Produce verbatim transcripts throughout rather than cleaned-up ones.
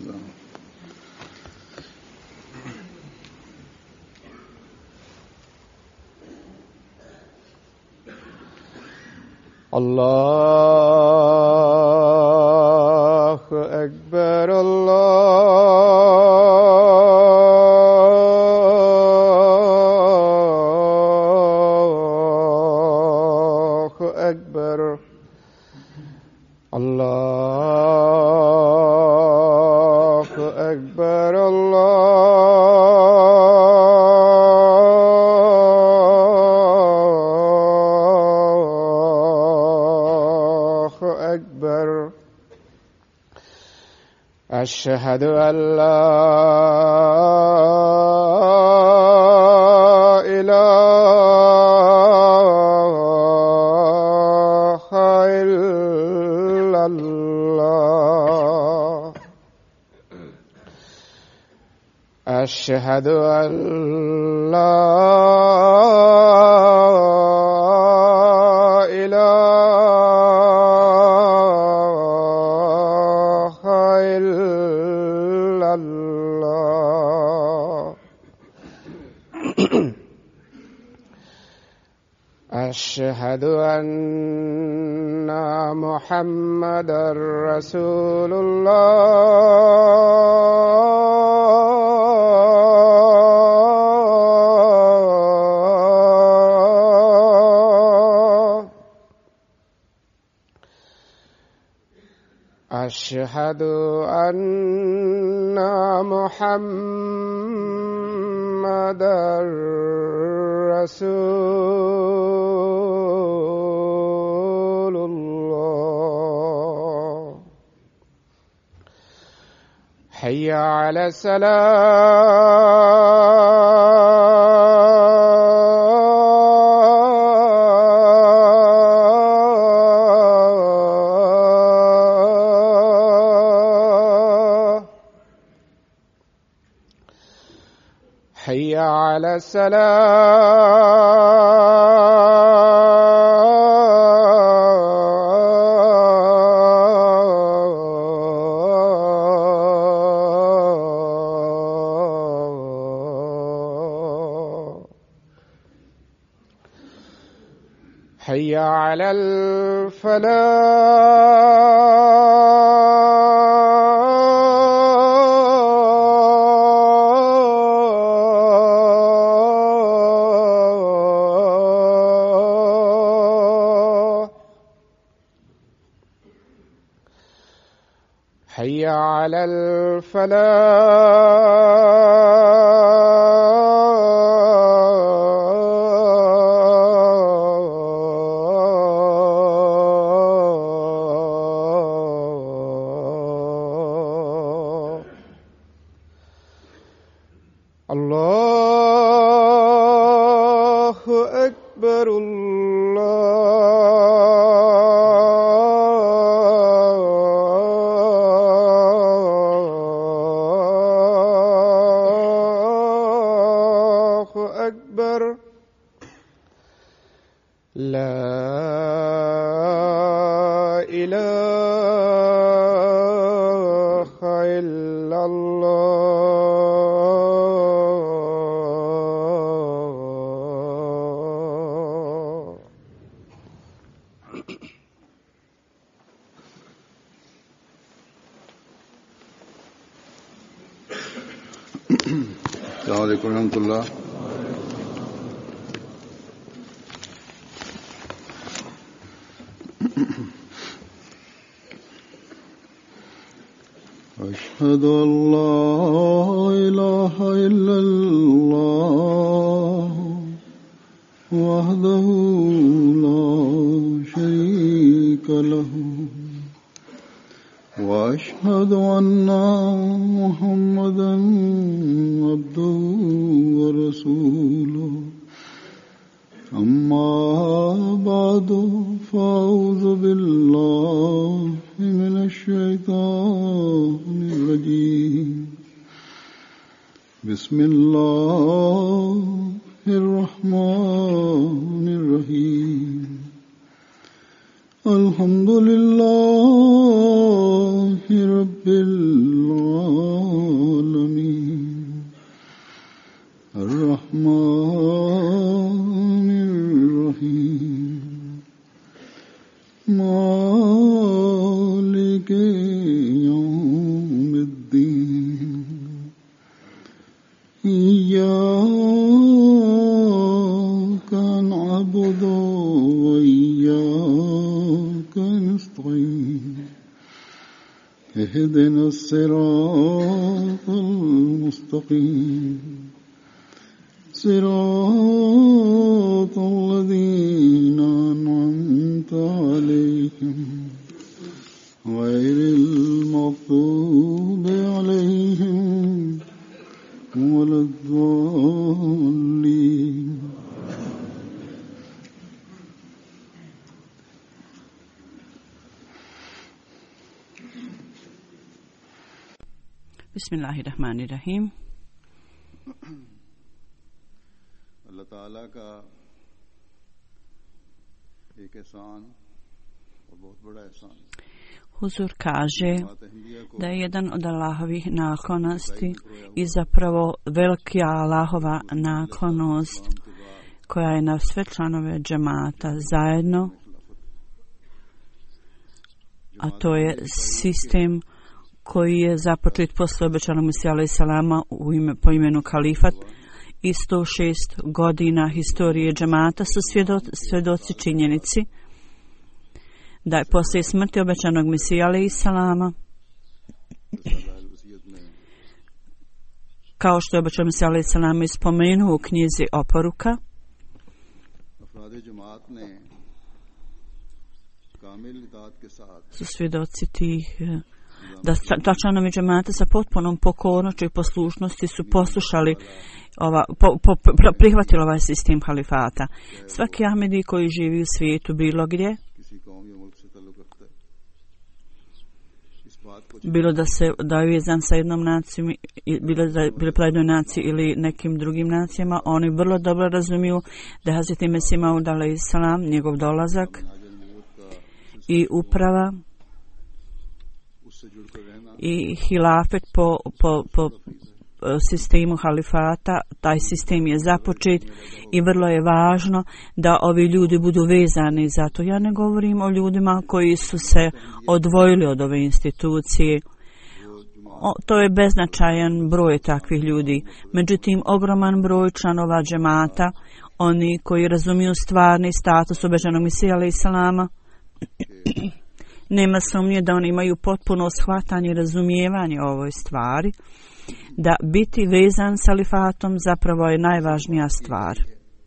الله أكبر الله أكبر الله أكبر أشهد أن لا إله إلا الله أشهد أن لا أشهد أن محمدًا رسول الله أشهد أن محمدًا رسول الله حي على الصلاة حي على الصلاة حي على الفلاح حي على الفلاح الله أكبر الله أكبر لا إله إلا الله السلام علیکم ورحمۃ اللہ. أشهد أن لا إله إلا الله وحده لا شريك له وأشهد أن محمدًا عبده ورسوله. أما بعد فأعوذ بالله من الشيطان الرجيم. بسم الله الرحمن الرحيم. الحمد لله رب العالمين العالمين الرحمن الرحيم مالك يوم الدين إياك نعبد وإياك نستعين اهدنا الصراط المستقيم صراط الذين أنعمت عليهم غير المغضوب عليهم ولا الضالين. बिस्मिल्लाहिर्रहमानिर्रहीम। अल्लाह ताला का एक एहसान और बहुत बड़ा एहसान Huzur kaže da je jedan od Allahovih naklonosti i zapravo velika Allahova naklonost koja je na sve članove džemata zajedno, a to je sistem koji je započet posle obećanog Mesija alejhi selama u ime, po imenu kalifat i sto šest godina historije džemata su svjedo, svjedoci činjenici da je poslije smrti obećanog Mesija alejhi selama, kao što je obećanog Mesija alejhi selama ispomenuo u knjizi Oporuka, su svjedoci tih da, da članovi džemata sa potpunom pokornošću i poslušnosti su poslušali ova, po, po, prihvatili ovaj sistem halifata. Svaki Ahmedi koji živi u svijetu bilo gdje, bilo da se da je vezan sa jednom nacijom, bilo da je bilo pravednoj naciji ili nekim drugim nacijama, oni vrlo dobro razumiju da je Hazreti Mesih Maud alejhi selam, njegov dolazak i uprava i hilafet po, po, po sistemu halifata, taj sistem je započet i vrlo je važno da ovi ljudi budu vezani. Zato ja ne govorim o ljudima koji su se odvojili od ove institucije. O, to je beznačajan broj takvih ljudi. Međutim, ogroman broj članova džemata, oni koji razumiju stvarni status obećanog Mesija alejhi selama, nema sumnje da oni imaju potpuno shvatanje i razumijevanje o ovoj stvari, da biti vezan s halifatom zapravo je najvažnija stvar.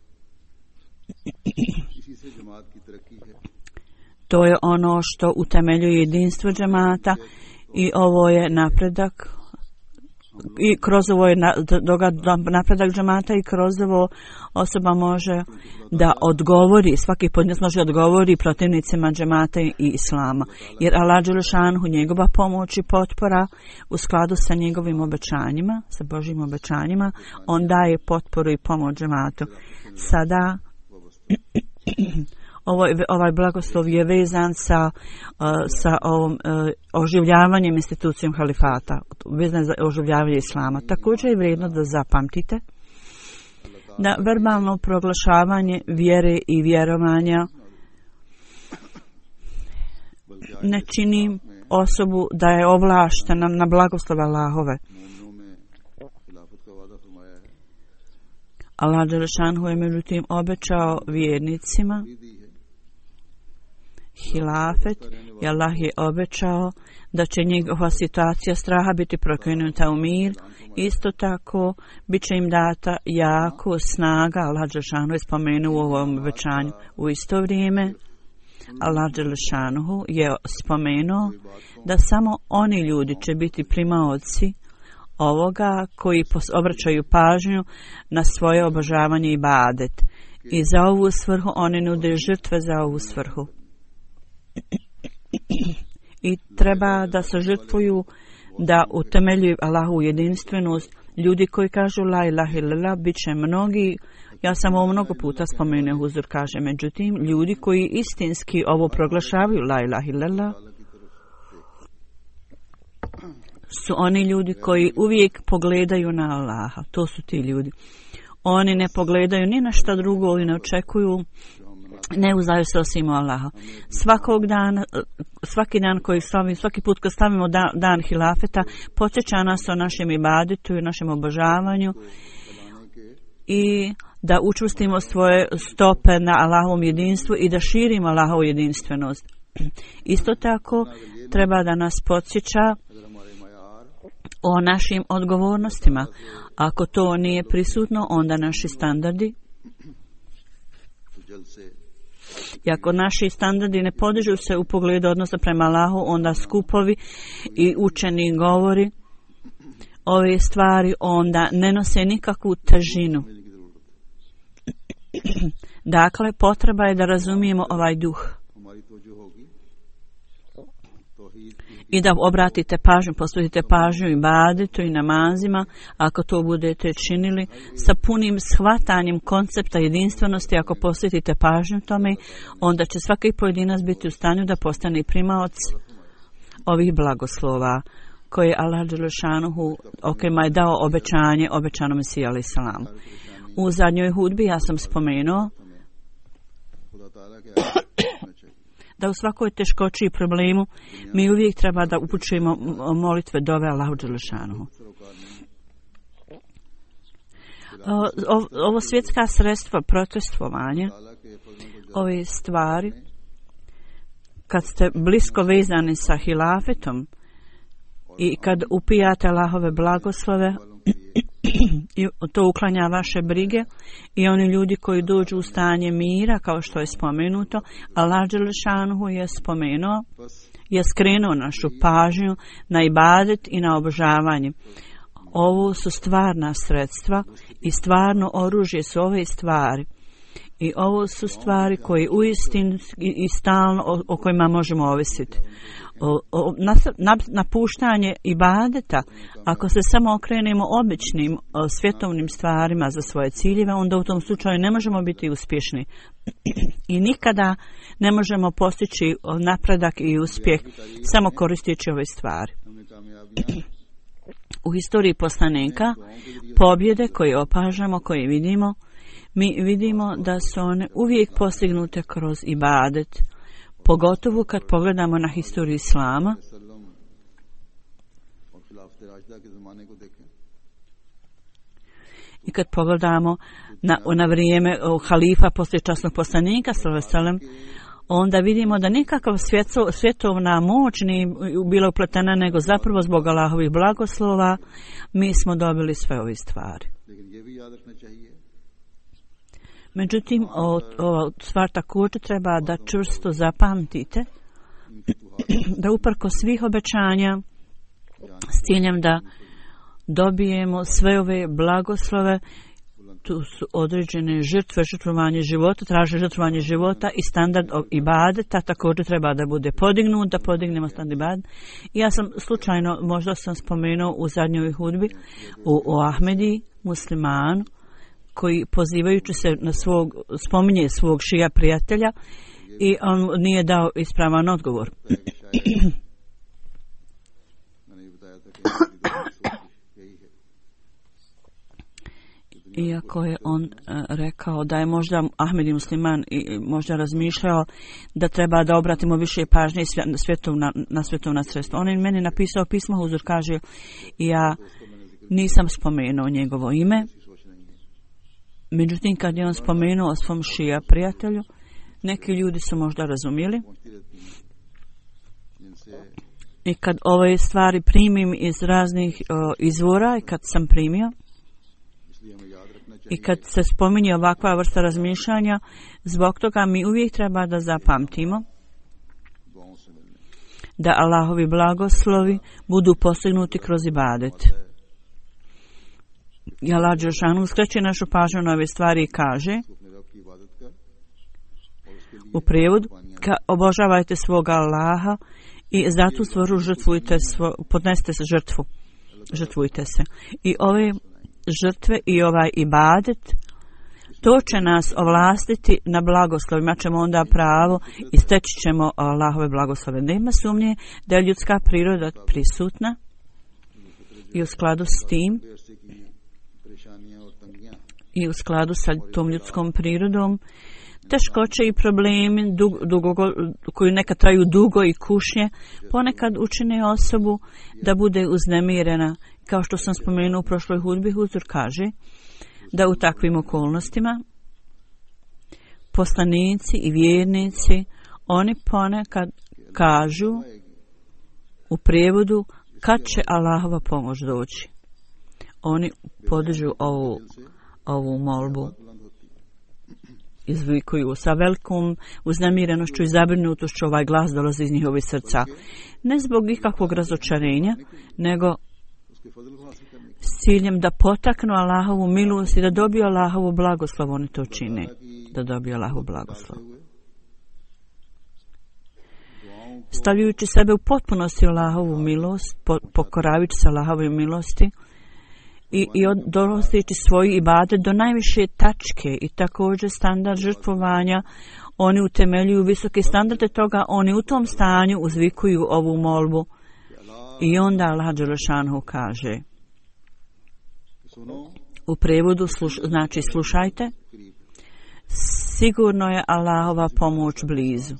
To je ono što utemeljuje jedinstvo džemata i ovo je napredak i kroz ovo je napredak džemata i kroz ovo osoba može da odgovori, svaki pojedinac može da odgovori protivnicima džemata i islama. Jer Allah dželle šanuhu, njegova pomoć i potpora u skladu sa njegovim obećanjima, sa Božjim obećanjima, on daje potporu i pomoć džematu. Sada Ovaj, ovaj blagoslov je vezan sa, uh, sa ovom uh, oživljavanjem institucijom halifata, vezan za oživljavanje islama. Također je vrijedno da zapamtite da verbalno proglašavanje vjere i vjerovanja ne čini osobu da je ovlaštena na blagoslov Allahove. Allah dželle šanuhu je međutim obećao vjernicima hilafet i Allah je obećao da će njegova situacija straha biti prokrenuta u mir. Isto tako bit će im data jako snaga. Allah dželle šanuhu je spomenuo u ovom obećanju. U isto vrijeme Allah dželle šanuhu je spomenuo da samo oni ljudi će biti primaoci ovoga koji obraćaju pažnju na svoje obožavanje i ibadet. I za ovu svrhu oni nude žrtve za ovu svrhu. I treba da se žrtvuju, da utemeljuju Allahu jedinstvenost. Ljudi koji kažu la ilaha illallah, bit će mnogi. Ja sam ovo mnogo puta spomenuo, Huzur kaže, međutim, ljudi koji istinski ovo proglašavaju la ilaha illallah su oni ljudi koji uvijek pogledaju na Allaha. To su ti ljudi. Oni ne pogledaju ni na šta drugo i ne očekuju, ne uzdaju se osim u Allaha. Svakog dana, svaki dan koji stavimo, svaki put kad stavimo dan, dan hilafeta, podsjeća nas o našem ibadetu i našem obožavanju i da učvrstimo svoje stope na Allahovom jedinstvu i da širimo Allahovu jedinstvenost. Isto tako treba da nas podsjeća o našim odgovornostima. Ako to nije prisutno, onda naši standardi, i ako naši standardi ne podižu se u pogledu odnosa prema Allahu, onda skupovi i učeni govori ove stvari onda ne nose nikakvu težinu. Dakle, potreba je da razumijemo ovaj duh i da obratite pažnju, posvetite pažnju i ibadetu i namazima. Ako to budete činili sa punim shvatanjem koncepta jedinstvenosti, ako posvetite pažnju tome, onda će svaki pojedinac biti u stanju da postane primaoc ovih blagoslova koje Allah dželešanuhu, o kojima je dao obećanje obećanom Mesiji alejhi selam. U zadnjoj hudbi ja sam spomenuo da u svakoj teškoći i problemu mi uvijek treba da upućujemo molitve dove Allahu dželešanuhu. Ovo svjetska sredstva protestovanja, ove stvari, kad ste blisko vezani sa hilafetom i kad upijate Allahove blagoslove, i to uklanja vaše brige, i oni ljudi koji dođu u stanje mira, kao što je spomenuto, Allah dželešanuhu je spomenuo, je skrenuo našu pažnju na ibadet i na obožavanje. Ovo su stvarna sredstva i stvarno oružje su ove stvari. I ovo su stvari koje uistinu i, i stalno o, o kojima možemo ovisiti. O, o, napuštanje ibadeta, ako se samo okrenemo običnim o, svjetovnim stvarima za svoje ciljeve, onda u tom slučaju ne možemo biti uspješni. I nikada ne možemo postići napredak i uspjeh samo koristeći ove stvari. U historiji poslanika, pobjede koje opažamo, koje vidimo, mi vidimo da su one uvijek postignute kroz ibadet, pogotovo kad pogledamo na historiju Islama. I kad pogledamo na, na vrijeme halifa poslije časnog poslanika, sallallahu alejhi ve sellem, onda vidimo da nikakav svjetso, svjetovna moć nije bila upletena, nego zapravo zbog Allahovih blagoslova mi smo dobili sve ove stvari. Međutim, ova stvar također treba da čvrsto zapamtite, da uprko svih obećanja s ciljem da dobijemo sve ove blagoslove, tu su određene žrtve, žrtvovanje života, traže žrtvovanje života i standard ibadeta također treba da bude podignut, da podignemo standard ibadeta. Ja sam slučajno, možda sam spomenuo u zadnjoj hudbi u, u Ahmedi, muslimanu, koji pozivajući se na svog, spominje svog šija prijatelja i on nije dao ispravan odgovor. Iako je on uh, rekao da je možda Ahmedi musliman i možda razmišljao da treba da obratimo više pažnje svjetovna, na svjetovna sredstva. On je meni napisao pismo, Huzur kaže, ja nisam spomenuo njegovo ime. Međutim, kad je on spomenuo o svom šija prijatelju, neki ljudi su možda razumjeli. I kad ove stvari primim iz raznih o, izvora, i kad sam primio, i kad se spominje ovakva vrsta razmišljanja, zbog toga mi uvijek treba da zapamtimo da Allahovi blagoslovi budu postignuti kroz ibadet. I Allah dželešanu skreće našu pažnju na ove stvari i kaže u prijevodu, ka obožavajte svoga Allaha i za tu stvoru žrtvujte, svo, podnesite se žrtvu, žrtvujte se. I ove žrtve i ovaj ibadet, to će nas ovlastiti na blagoslov. Imat ćemo onda pravo i steći ćemo Allahove blagoslove. Nema sumnje da je ljudska priroda prisutna I u skladu s tim i u skladu sa tom ljudskom prirodom, teškoće i problemi dugo, dugo, koji nekad traju dugo i kušnje, ponekad učine osobu da bude uznemirena. Kao što sam spomenuo u prošloj hudbi, Huzur kaže da u takvim okolnostima poslanici i vjernici, oni ponekad kažu u prijevodu kad će Allahova pomoć doći. Oni podižu ovu, ovu molbu, izvikuju sa velikom uznemirenošću i zabrinutošću, ovaj glas dolazi iz njihovih srca. Ne zbog ikakvog razočarenja, nego s ciljem da potaknu Allahovu milost i da dobiju Allahovu blagoslov. Oni to čine, da dobiju Allahovu blagoslov. Stavljajući sebe u potpunosti Allahovu milost, po, pokoravajući se Allahovoj milosti i, i dolazeći svoji ibadet do najviše tačke i također standard žrtvovanja, oni utemeljuju visoke standarde toga, oni u tom stanju uzvikuju ovu molbu i onda Allah dželešanu kaže u prevodu sluš, znači slušajte, sigurno je Allahova pomoć blizu.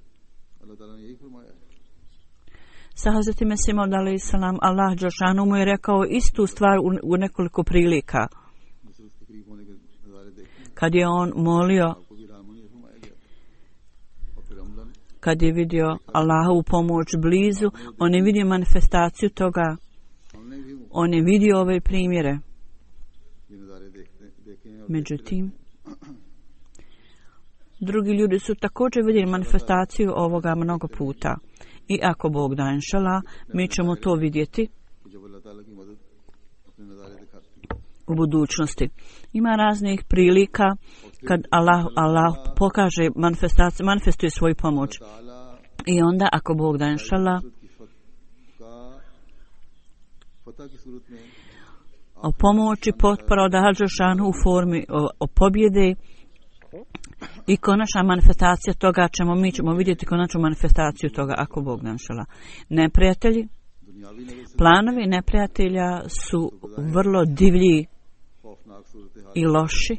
Sa Hazreti Mesihom alejhi selam Allah dželešanu mu je rekao istu stvar u, u nekoliko prilika. Kad je on molio, kad je vidio Allahovu pomoć blizu, on je vidio manifestaciju toga. On je vidio ove primjere. Međutim, drugi ljudi su također vidjeli manifestaciju ovoga mnogo puta. I ako Bog da, inšala, mi ćemo to vidjeti u budućnosti. Ima raznih prilika kad Allah, Allah pokaže manifestaciju, manifestuje svoju pomoć. I onda, ako Bog da, inšala, o pomoći potpora od Al-Đelešanu u formi o, o pobjede i konačna manifestacija toga ćemo, mi ćemo vidjeti konačnu manifestaciju toga ako Bog da, inšala. Neprijatelji, planovi neprijatelja su vrlo divlji i loši.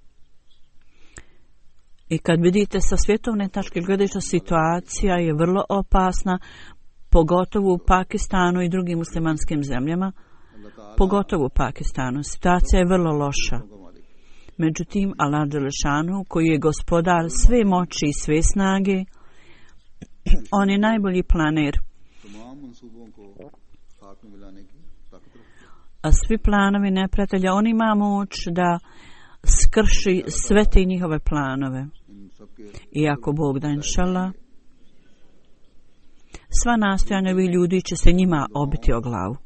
I kad vidite sa svjetovne tačke gledišta, situacija je vrlo opasna, pogotovo u Pakistanu i drugim muslimanskim zemljama, pogotovo u Pakistanu. Situacija je vrlo loša. Međutim, Allah dželešanu, koji je gospodar sve moći i sve snage, on je najbolji planer. A svi planovi neprijatelja, on ima moć da skrši sve te njihove planove. I ako Bog da, inšallah, sva nastojanja ovih ljudi će se njima obiti o glavu.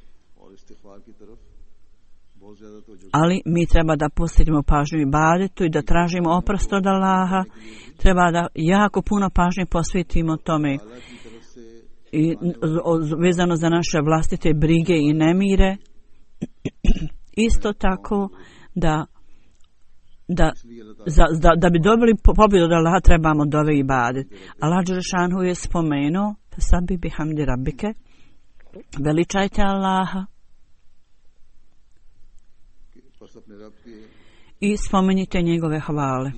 Ali mi treba da posvetimo pažnju ibadetu i da tražimo oprost od Allaha. Treba da jako puno pažnje posvetimo tome. I vezano za naše vlastite brige i nemire. Isto tako da da, za, da, da bi dobili pobjedu od Allaha trebamo dove ibadet. Allah dželešanu je spomenuo fasabbih bihamdi rabbike, veličajte Allaha i spomenite njegove hvale.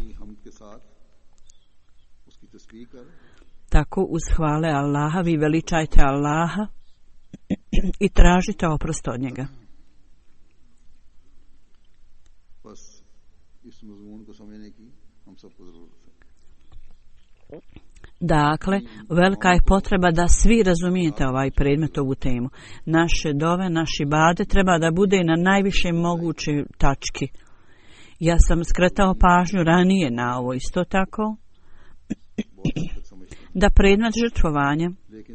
Tako uz hvale Allaha vi veličajte Allaha i tražite oprost od njega. Dakle, velika je potreba da svi razumijete ovaj predmet, ovu temu. Naše dove, naši bade treba da bude na najviše moguće tački. Ja sam skretao pažnju ranije na ovo isto tako, da predmet žrtvovanja,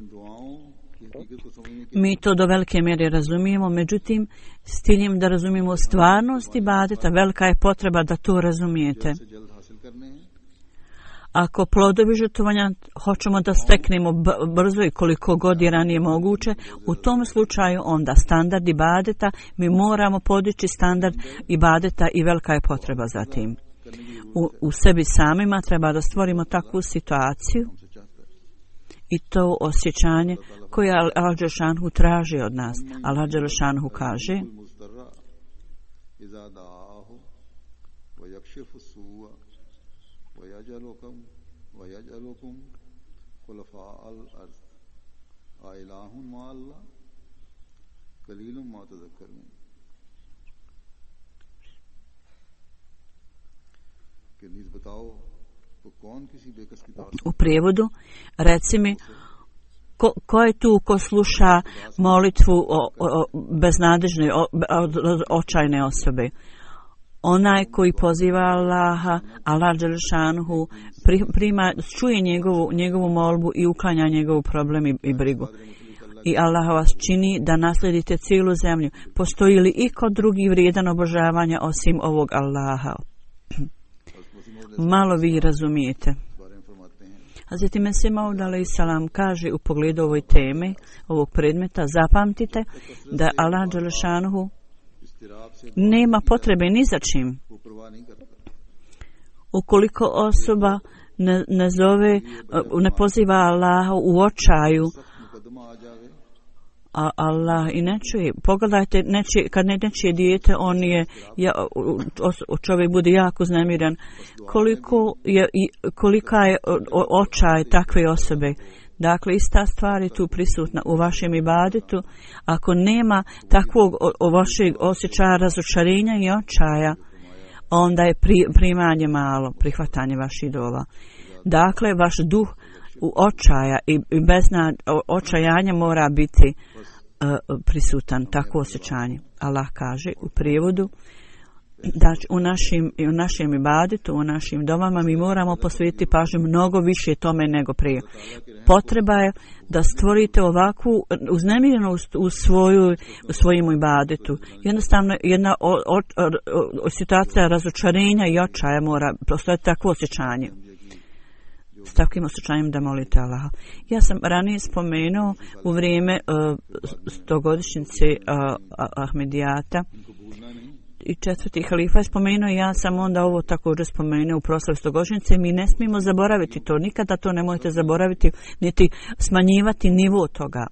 mi to do velike mjere razumijemo, međutim, s ciljem da razumijemo stvarnost ibadeta, velika je potreba da to razumijete. Ako plodovi žrtvovanja hoćemo da steknemo brzo i koliko god je ranije moguće, u tom slučaju onda standard ibadeta, mi moramo podići standard ibadeta i velika je potreba za tim. U, u sebi samima treba da stvorimo takvu situaciju I to osjećanje koje Allah dželešanu traži od nas. Allah dželešanu kaže: U prijevodu, reci mi, ko, ko je tu ko sluša molitvu o, o, beznadežne, o, o, očajne osobe? Onaj koji poziva Allaha, Allah dželešanuhu, prima, čuje njegovu, njegovu molbu i uklanja njegovu problem i, i brigu. I Allah vas čini da nasledite cijelu zemlju. Postoji li i kod drugi vrijedan obožavanja osim ovog Allaha? Malo vi razumijete. Hazreti Mesih Maud alejhi selam kaže u pogledu ovoj teme, ovog predmeta: zapamtite da Allah dželešanuhu nema potrebe ni za čim. Ukoliko osoba ne, ne zove, ne poziva Allaha u očaju, a Allah i ne čuje. Pogledajte, nečije, kad ne nečije dijete, on je, ja, čovjek bude jako uznemiren. Koliko je, kolika je očaj takve osobe. Dakle, ista stvar je tu prisutna u vašem ibadetu. Ako nema takvog o, o vašeg osjećaja razočarenja i očaja, onda je pri, primanje malo, prihvatanje vaših dova. Dakle, vaš duh u očaja i bez očajanja mora biti uh, prisutan, takvo osjećanje. Allah kaže u prijevodu da u našim, u našem ibadetu, u našim domama mi moramo posvetiti pažnju mnogo više tome nego prije. Potreba je da stvorite ovakvu uznemirenost u, svoju, u svojim ibadetu. Jednostavno jedna o, o, o, o, situacija razočarenja i očaja mora postojati takvo osjećanje. S takvim osjećanjem da molite Allaha. Ja sam ranije spomenuo u vrijeme uh, stogodišnjice uh, Ahmedijata i četvrti halifa je spomenuo, ja sam onda ovo također spomenuo u proslavi stogodišnjice. Mi ne smijemo zaboraviti to, nikada to nemojte zaboraviti, niti smanjivati nivo toga.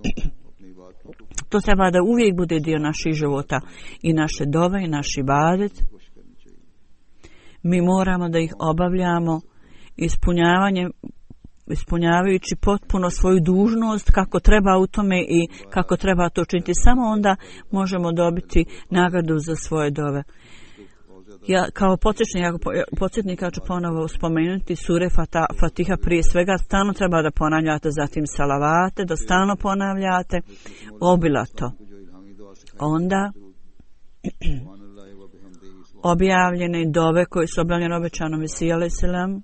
To treba da uvijek bude dio naših života i naše dove i naš ibadet. Mi moramo da ih obavljamo ispunjavanjem, ispunjavajući potpuno svoju dužnost kako treba u tome i kako treba to učiniti. Samo onda možemo dobiti nagradu za svoje dove. Ja kao podsjetnik ja ću ponovo spomenuti sure Fatiha prije svega. Stalno treba da ponavljate, zatim salavate, da stalno ponavljate obilato. Onda objavljene dove koje su objavljene obećanom Mesiji alejhi selam.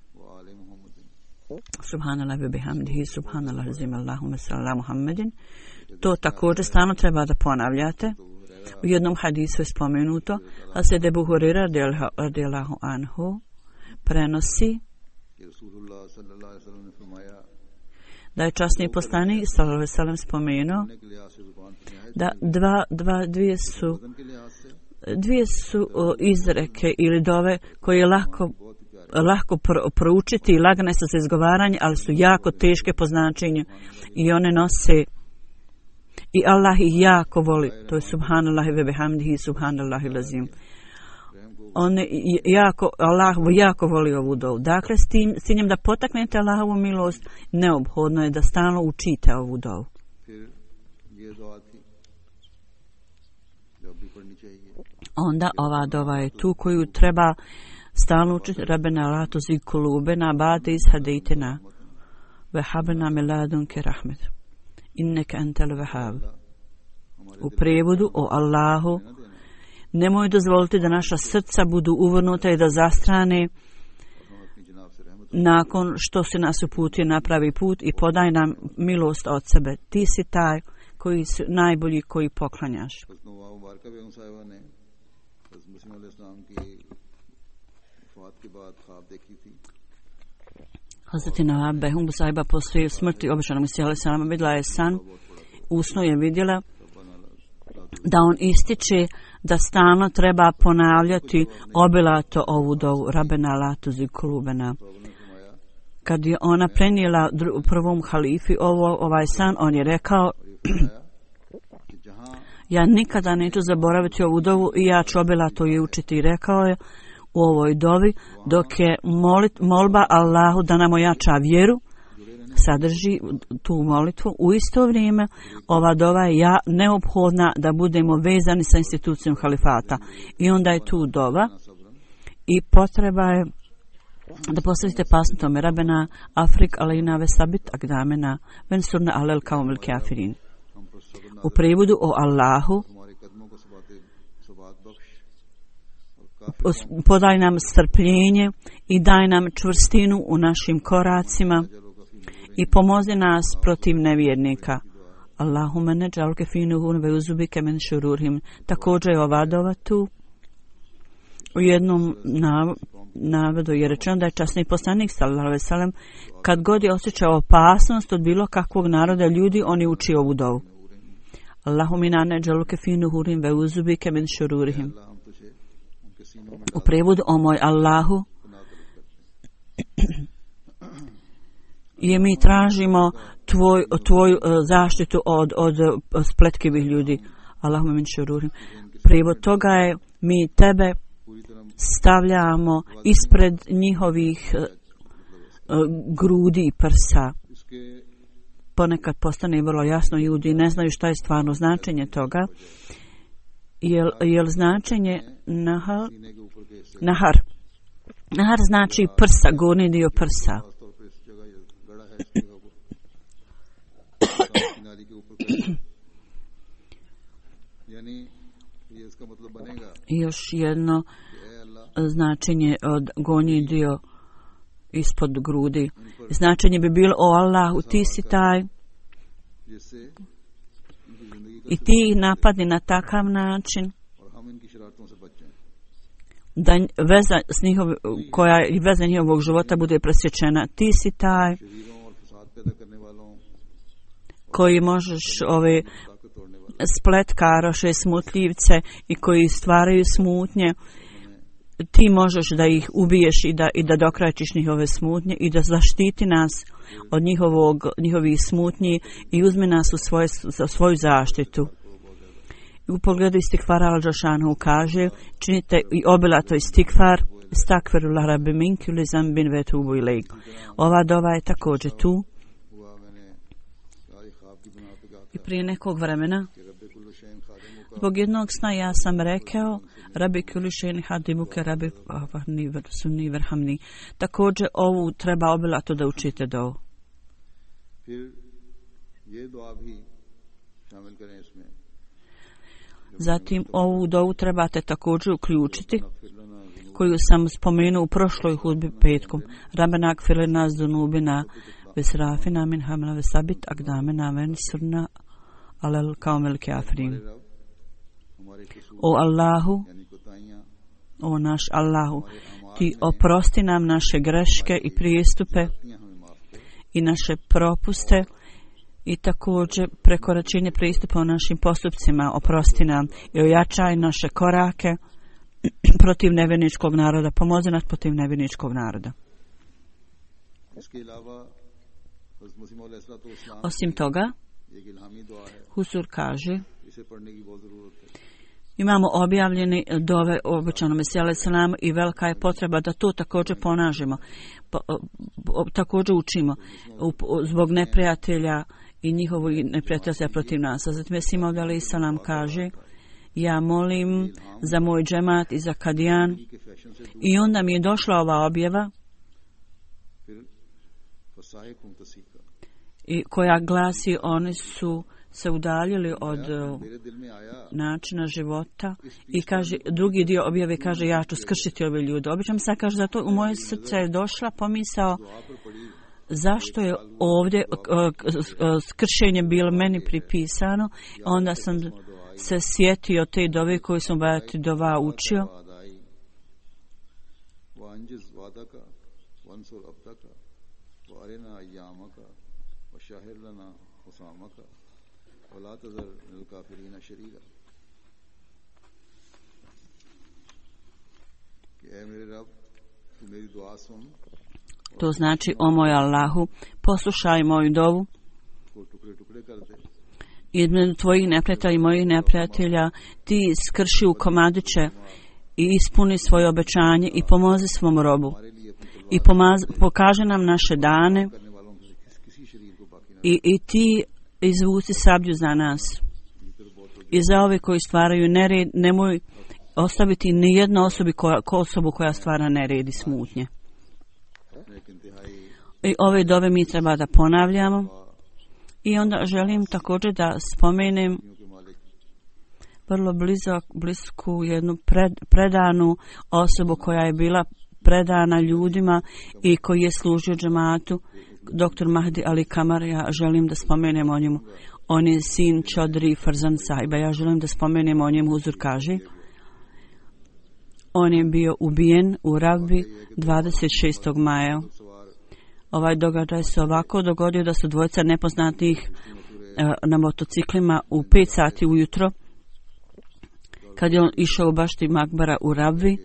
Subhanallah ve bihamdihi, subhanallah azim, Allahumma salli ala Muhammedin. To također stalno treba da ponavljate. U jednom hadisu je spomenuto, a se Ebu Hurajra radijallahu anhu prenosi da je časni poslanik sallallahu alejhi ve sellem spomenuo da dva, dva, dvije su dvije su o, izreke ili dove koje je lako lako pro, proučiti i lagane su za izgovaranje, ali su jako teške po značenju i one nose i Allah ih jako voli. To je subhanallahi ve bihamdihi, subhanallahi lazim. One jako, Allah jako voli ovu dovu. Dakle, s tim, s tim da potaknete Allahovu milost, neophodno je da stalno učite ovu dovu. Onda ova dova je tu koju treba stalno učiti. Rabbena la tuzigh kulubena ba'da iz hadaytana wa hab lana min ladunka rahmet innaka antal wahhab. U prijevodu: o Allahu, nemoj dozvoliti da naša srca budu uvrnuta i da zastrane nakon što se nas uputio na pravi put i podaj nam milost od sebe. Ti si taj koji si najbolji koji poklanjaš. Hazreti Nawab Behum Sahiba poslije smrti obećanog Mesija alejhi selam vidjela je san, usno je vidjela da on ističe da stalno treba ponavljati obilato ovu dovu Rabbena la tuzigh kulubena. kad je ona prenijela dru, prvom halifi ovo, ovaj san, on je rekao ja nikada neću zaboraviti ovu dovu i ja ću obilato je učiti. I rekao je u ovoj dovi dok je molit, molba Allahu da nam ojača vjeru, sadrži tu molitvu. U isto vrijeme ova dova je ja neophodna da budemo vezani sa institucijom halifata. I onda je tu dova i potreba je da postavite pasnu tome Rabena Afrik alejna vesabit akdamena vensurna alel kaumil kafirin. U prevodu o Allahu podaj nam strpljenje i daj nam čvrstinu u našim koracima i pomozi nas protiv nevjernika. Allahume neđalke finuhun ve uzubike men šururhim. Također je ova dova tu. U jednom navodu je rečeno da je časni poslanik sallallahu alejhi ve sellem kad god je osjećao opasnost od bilo kakvog naroda ljudi, on je učio ovu dovu. Allahume neđalke finuhun ve uzubike men šururhim. U prevodu o moj Allahu i mi tražimo tvoj, tvoju zaštitu od, od spletkivih ljudi. Allahume min šururim. Prevod toga je mi tebe stavljamo ispred njihovih uh, grudi i prsa. Ponekad postane vrlo jasno, ljudi ne znaju šta je stvarno značenje toga. Jel, jel značenje nahar? Nahar. Nahar znači prsa, gornji dio prsa. Još jedno značenje od gornji dio ispod grudi. Značenje bi bilo o Allahu, ti si taj i ti napadi na takav način da veza s njihov, koja je veza njihovog života bude presječena. Ti si taj koji možeš ove spletkaroše, smutljivce i koji stvaraju smutnje, ti možeš da ih ubiješ i da, i da dokrajčiš njihove smutnje i da zaštiti nas od njihovog, njihovih smutnji i uzme nas u svoje, za svoju zaštitu. U pogledu istikvara Al-Đelešanu kaže činite i obilato istikvar stakfirullah rabbi min kulli zambin ve tubu ilejk. Ova dova je također tu. I prije nekog vremena zbog jednog sna ja sam rekao Rabbi kulli šejin hadimuke Rabbi vahni sunni verhamni. Također ovu treba obilato da učite dovu. Zatim ovu dovu trebate također uključiti koju sam spomenuo u prošloj hudbi petkom. Rabbena gfir lana zunubina vesrafina min hamla vesabit akdamena vensurna alel kaumil kafirin. O Allahu, o naš Allahu, ti oprosti nam naše greške i prijestupe i naše propuste i također prekoračenje pristupa u našim postupcima. Oprosti nam i ojačaj naše korake protiv nevjerničkog naroda. Pomozi nas protiv nevjerničkog naroda. Osim toga, Huzur kaže, imamo objavljeni dove o obećanom Mesiji alejhi selam i velika je potreba da to također ponažemo, po, po, također učimo u, zbog neprijatelja i njihovog neprijateljstva protiv nas. Zatim Mesih Maud alejhi selam kaže, ja molim za moj džemat i za Kadijan, i onda mi je došla ova objava i koja glasi oni su se udaljili od načina života i kaže, drugi dio objave kaže ja ću skršiti ove ljude. Obično sad kaže zato u moje srce je došla pomisao zašto je ovdje skršenje bilo meni pripisano. Onda sam se sjetio te dove koje sam bajati dova učio. To znači, o moj Allahu, poslušaj moju dovu. को टुकड़े टुकड़े कर दे Između tvojih neprijatelja i mojih neprijatelja ti skrši u komadiće i ispuni svoje obećanje i pomozi svom robu. I pomaz, pokaže nam naše dane करने वालों में से किस, किसी शरीर को बाकी ना i, i ti izvuci sablju za nas. I za ove koji stvaraju nered, nemoj ostaviti ni jednu osobi koja, ko osobu koja stvara nered i smutnje. एक इंतहाई I ove dove mi treba da ponavljamo. I onda želim također da spomenem के मालिक vrlo blizak, blisku jednu pred, predanu osobu koja je bila predana ljudima i koji je služio džematu, doktor Mahdi Ali Kamar. Ja želim da spomenem o njemu. On je sin Čodri Farzan sahiba. Ja želim da spomenem o njemu. Huzur kaže, on je bio ubijen u Rabbi dvadeset šestog maja. Ovaj događaj se ovako dogodio da su dvojica nepoznatih na motociklima u pet sati ujutro, kad je on išao u bašti Makbara u Rabbi,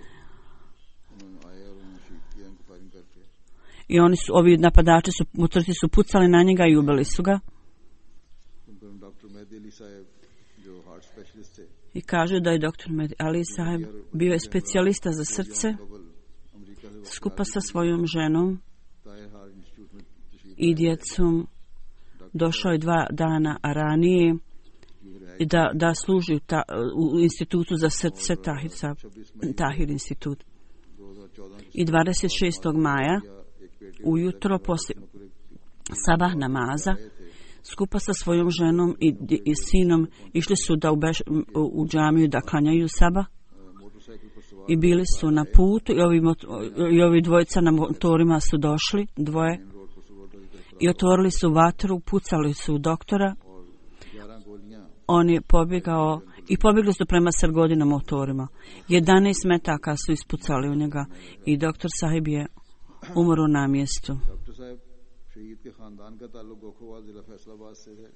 i oni su, ovi napadači su, motorci su pucali na njega i ubili su ga. Doctor Mehdi Ali Sahab जो heart specialist थे I kaže da je doktor Mehdi Ali Saheb bio je specijalista za srce, America से skupa sa svojom ženom Tahir heart institute में तशरीफ i djecom. Došao je dva dana ranije i da, da služi ta, u institutu za srce Tahir, Saheb, Tahir institut. I dvadeset šestog maja ujutro poslije sabah namaza skupa sa svojom ženom i, i sinom išli su da u, beš, u džamiju da klanjaju sabah i bili su na putu i ovi, i ovi dvojica na motorima su došli, dvoje, i otvorili su vatru, pucali su u doktora. On je pobjegao i pobjegli su prema Srgodi na motorima. jedanaest metaka su ispucali u njega i doktor Sahib je umro na mjestu. Doctor Sahab शहीद के खानदान का ताल्लुक गोखवाल जिला फैसलाबाद से है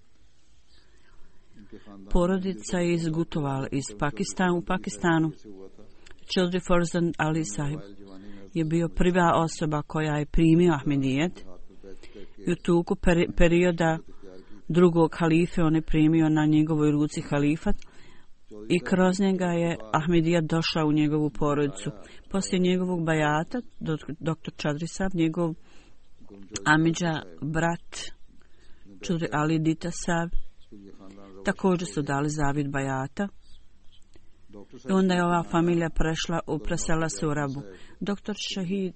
इनके खानदान Porodica je iz Gutoval, iz Pakistana, u Pakistanu. से हुआ था Čodri Farzan Ali Sahib je bio prva osoba koja je primio Ahmedijet i u toku peri, perioda drugog halife on je primio na njegovoj ruci halifat i kroz njega je Ahmedijet došao u njegovu porodicu. Poslije njegovog bajata, doktor Čadri Sahib, njegov amidža, brat Čudri Ali Dita Sahib, također su dali zavid bajata. I onda je ova familija prešla, presela se u Rabu. Doktor Šahid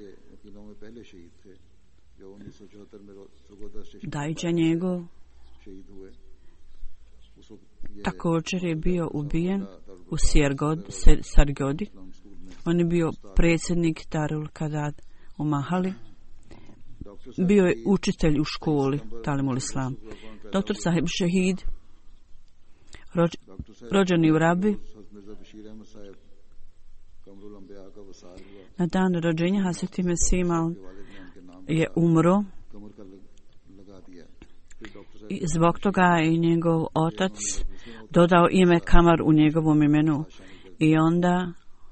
Dajđa njegov također je bio ubijen u Sjergod, Sargodi. On je bio predsjednik Darul Kadad u Mahali. Bio je učitelj u školi Talimul Islam. Doktor Sahib Šahid rođ, rođeni u Rabi. Na dan rođenja Hazreti Mesima je umro i zbog toga je njegov otac dodao ime Kamar u njegovom imenu i onda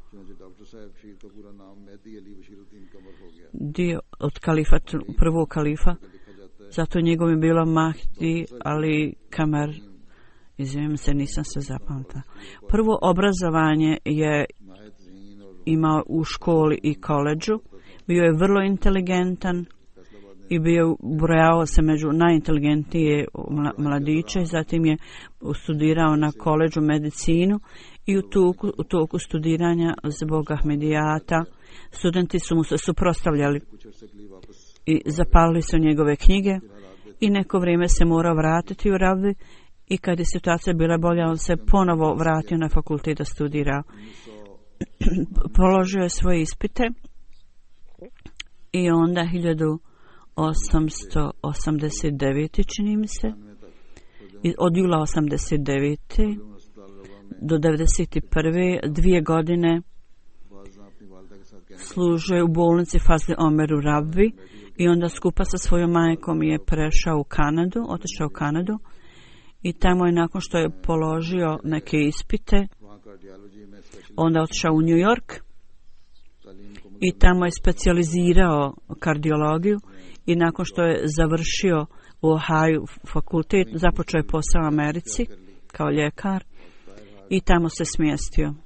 dio od kalifata, prvog kalifa, zato njegov je bilo Mahdi Ali Kamar. Izvijem se, nisam se zapamtila. Prvo obrazovanje je imao u školi i koledžu. Bio je vrlo inteligentan i bio ubrojao se među najinteligentnije mladiće. Zatim je studirao na koledžu medicinu i u toku, u toku studiranja zbog Ahmedijata studenti su mu se suprotstavljali i zapalili su njegove knjige i neko vrijeme se morao vratiti u Rabi i kad je situacija bila bolja on se ponovo vratio na fakultet da studira. Položio je svoje ispite i onda hiljadu osamsto osamdeset devete čini mi se, od jula osamdeset devete do devedeset prve dvije godine služio u bolnici Fazli Omer u Rabbi i onda skupa sa svojom majkom je prešao u Kanadu, otišao u Kanadu i tamo je nakon što je položio neke ispite onda otišao u New York i tamo je specijalizirao kardiologiju i nakon što je završio u Ohio fakultet, započeo je posao u Americi kao ljekar i tamo se smjestio.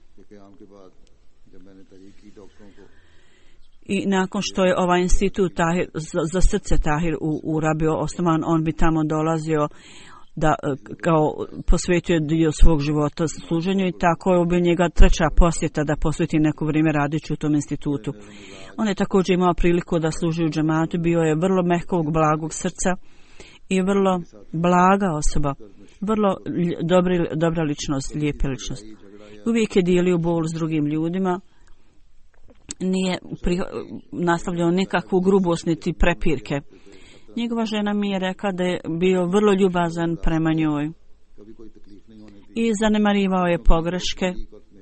I nakon što je ovaj institut Tahir, za, za srce Tahir u, u Rabio osnovan, on bi tamo dolazio da kao posvetio dio svog života služenju i tako je bio njega treća posjeta da posveti neko vrijeme radići u tom institutu. On je također imao priliku da služi u džematu, bio je vrlo mehkog, blagog srca i vrlo blaga osoba, vrlo dobri, dobra ličnost, lijepa ličnost. Uvijek je dijelio bol s drugim ljudima, nije pri, nastavljao nikakvu grubost niti prepirke. Njegova žena mi je rekla da je bio vrlo ljubazan prema njoj i zanemarivao je pogreške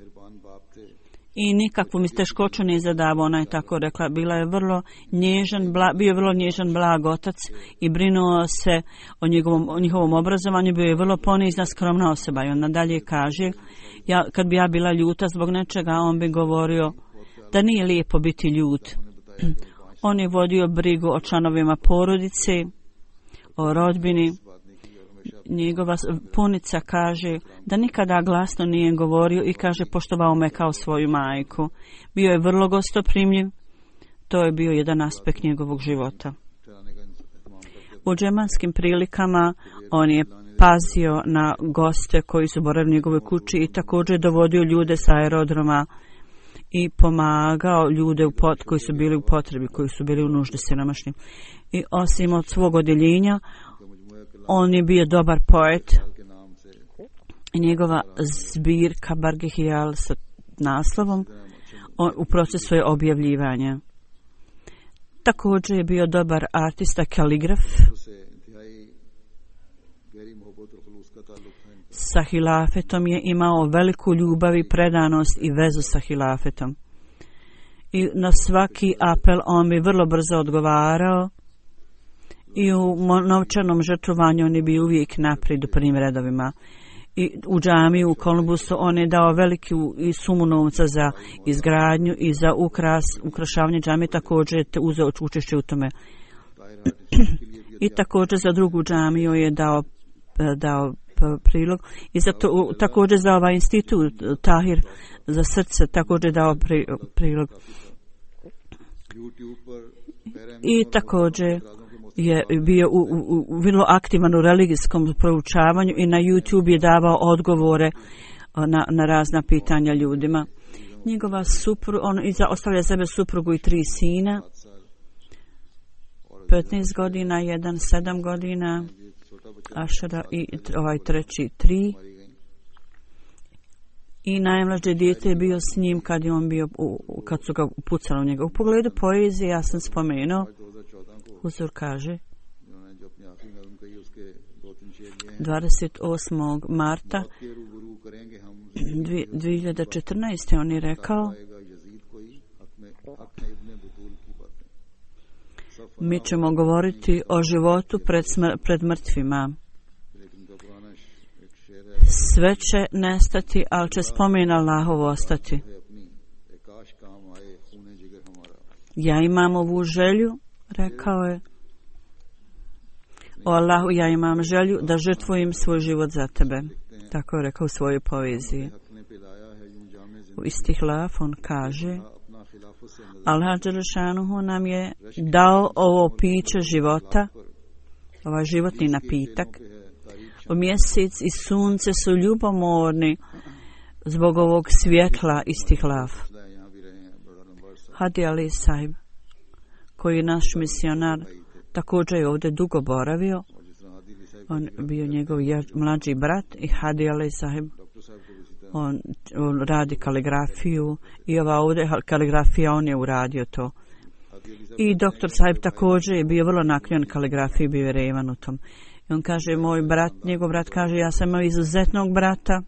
i nikakvu mi teškoću nije zadavao, ona je tako rekla. Bila je vrlo nježan, bla, bio je vrlo nježan, blag otac i brinuo se o njegovom, o njihovom obrazovanju, bio je vrlo ponizna, skromna osoba. I on nadalje kaže, ja, kad bi ja bila ljuta zbog nečega, on bi govorio da nije lijepo biti ljut. On je vodio brigu o članovima porodice, o rodbini. Njegova punica kaže da nikada glasno nije govorio i kaže poštovao me kao svoju majku. Bio je vrlo gostoprimljiv. To je bio jedan aspekt njegovog života. U džematskim prilikama on je pazio na goste koji su boravili u njegovoj kući i također dovodio ljude sa aerodroma i pomagao ljude u pot, koji su bili u potrebi, koji su bili u nuždi siromašni. I osim od svog odjeljenja, on je bio dobar poet i njegova zbirka Bargehijal sa naslovom on, u procesu je objavljivanja. Također je bio dobar artista, kaligraf. Sa hilafetom je imao veliku ljubav i predanost i vezu sa hilafetom. I na svaki apel on bi vrlo brzo odgovarao i u novčanom žrtvovanju on je bio uvijek naprijed u prvim redovima. I u džamiju u Kolumbusu on je dao veliku i sumu novca za izgradnju i za ukras, ukrašavanje džamije, također je uzeo učešće u tome. I također za drugu džamiju je dao, dao prilog i za to, također za ovaj institut Tahir za srce također dao pri, prilog. I također je bio u, u, u vrlo aktivan u religijskom proučavanju i na YouTube je davao odgovore na, na razna pitanja ljudima. Njegova supruga, on ostavlja sebe suprugu i tri sina, petnaest godina, jedan sedam godina, Ašara i ovaj treći tri. I najmlađe dijete je bio s njim kad je on bio u, kad su ga upucali u njega. U pogledu poezije ja sam spomenuo, Huzur kaže, dvadeset osmog marta dvije hiljade četrnaeste on je rekao, mi ćemo govoriti o životu pred, smr- pred mrtvima. Sve će nestati, ali će spomen Allahov ostati. Ja imam ovu želju, rekao je, o Allahu, ja imam želju da žrtvujem svoj život za tebe. Tako je rekao u svojoj poeziji. U Istihlaf on kaže, Allah Đelešanuhu nam je dao ovo piće života, ovaj životni napitak. U mjesec i sunce su ljubomorni zbog ovog svjetla Istihlaf. Hadi Ali Sahib, koji je naš misionar, također je ovdje dugo boravio. On bio njegov mlađi brat i Hadi Ali Sahib. On, on radi kaligrafiju i ova ovdje kaligrafija on je uradio to. I doktor Sahib također je bio vrlo naklonjen kaligrafiji, bio je revan u tom. I on kaže, moj brat, njegov brat kaže, ja sam imao izuzetnog brata.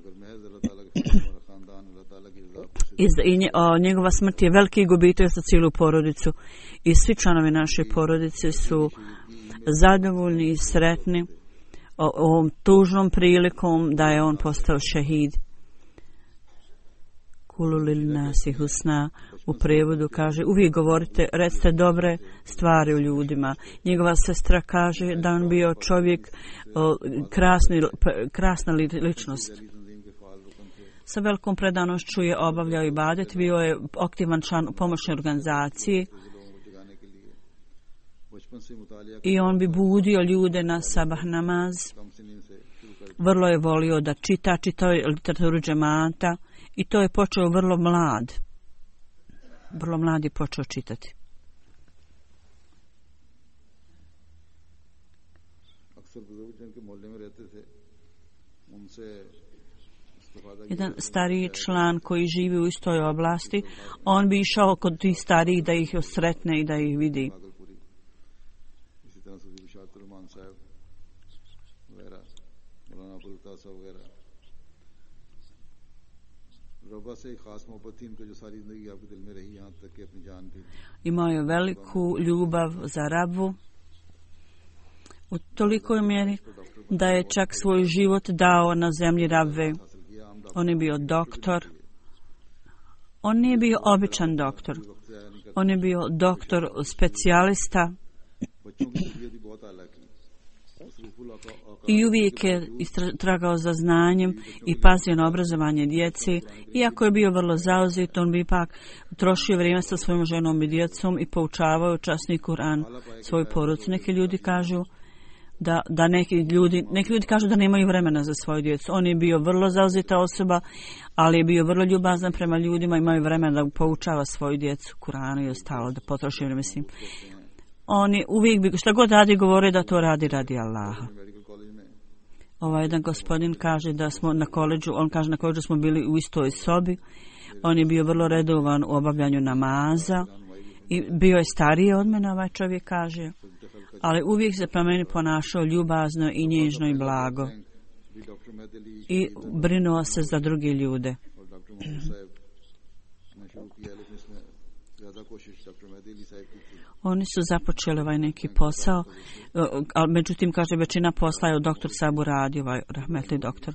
I, i nje, o, njegova smrt je veliki gubitak za cijelu porodicu. I svi članovi naše porodice su zadovoljni i sretni o, ovom tužnom prilikom da je on postao šehid. Kulu lil nasi husna U prevodu kaže, uvijek govorite, recite dobre stvari o ljudima. Njegova sestra kaže da on bio čovjek, o, krasni, krasna li, ličnost. Sa velikom predanošću je obavljao ibadet, bio je aktivan član pomoćne organizacije i on bi budio ljude na sabah namaz. Vrlo je volio da čita, čitao je literaturu džemata i to je počeo vrlo mlad. Vrlo mlad je počeo čitati. Jedan stariji član koji živi u istoj oblasti, on bi išao kod tih starijih da ih osretne i da ih vidi. Imao je veliku ljubav za Rabu u tolikoj mjeri da je čak svoj život dao na zemlji Rabve. On je bio doktor. On nije bio običan doktor. On je bio doktor specijalista i uvijek je tragao za znanjem i pazio na obrazovanje djece. Iako je bio vrlo zauzet, on bi ipak trošio vrijeme sa svojom ženom i djecom i poučavao časni Kur'an svoju poruci. Neki ljudi kažu da, da neki ljudi, neki ljudi kažu da nemaju vremena za svoju djecu. On je bio vrlo zauzeta osoba, ali je bio vrlo ljubazan prema ljudima, imaju vremena da poučava svoju djecu Kur'anu i ostalo, da potroši vrijeme s njim. On je uvijek bi, šta god radi, govori da to radi radi Allaha. Ovaj jedan gospodin kaže da smo na koleđu, on kaže na koleđu smo bili u istoj sobi. On je bio vrlo redovan u obavljanju namaza i bio je stariji od mene, ovaj čovjek kaže. Ali uvijek se prema meni ponašao ljubazno i nježno i blago. I brinuo se za druge ljude. Oni su započeli ovaj neki posao, ali međutim, kaže, većina posla je od doktor Sabu radi, ovaj rahmetli doktor.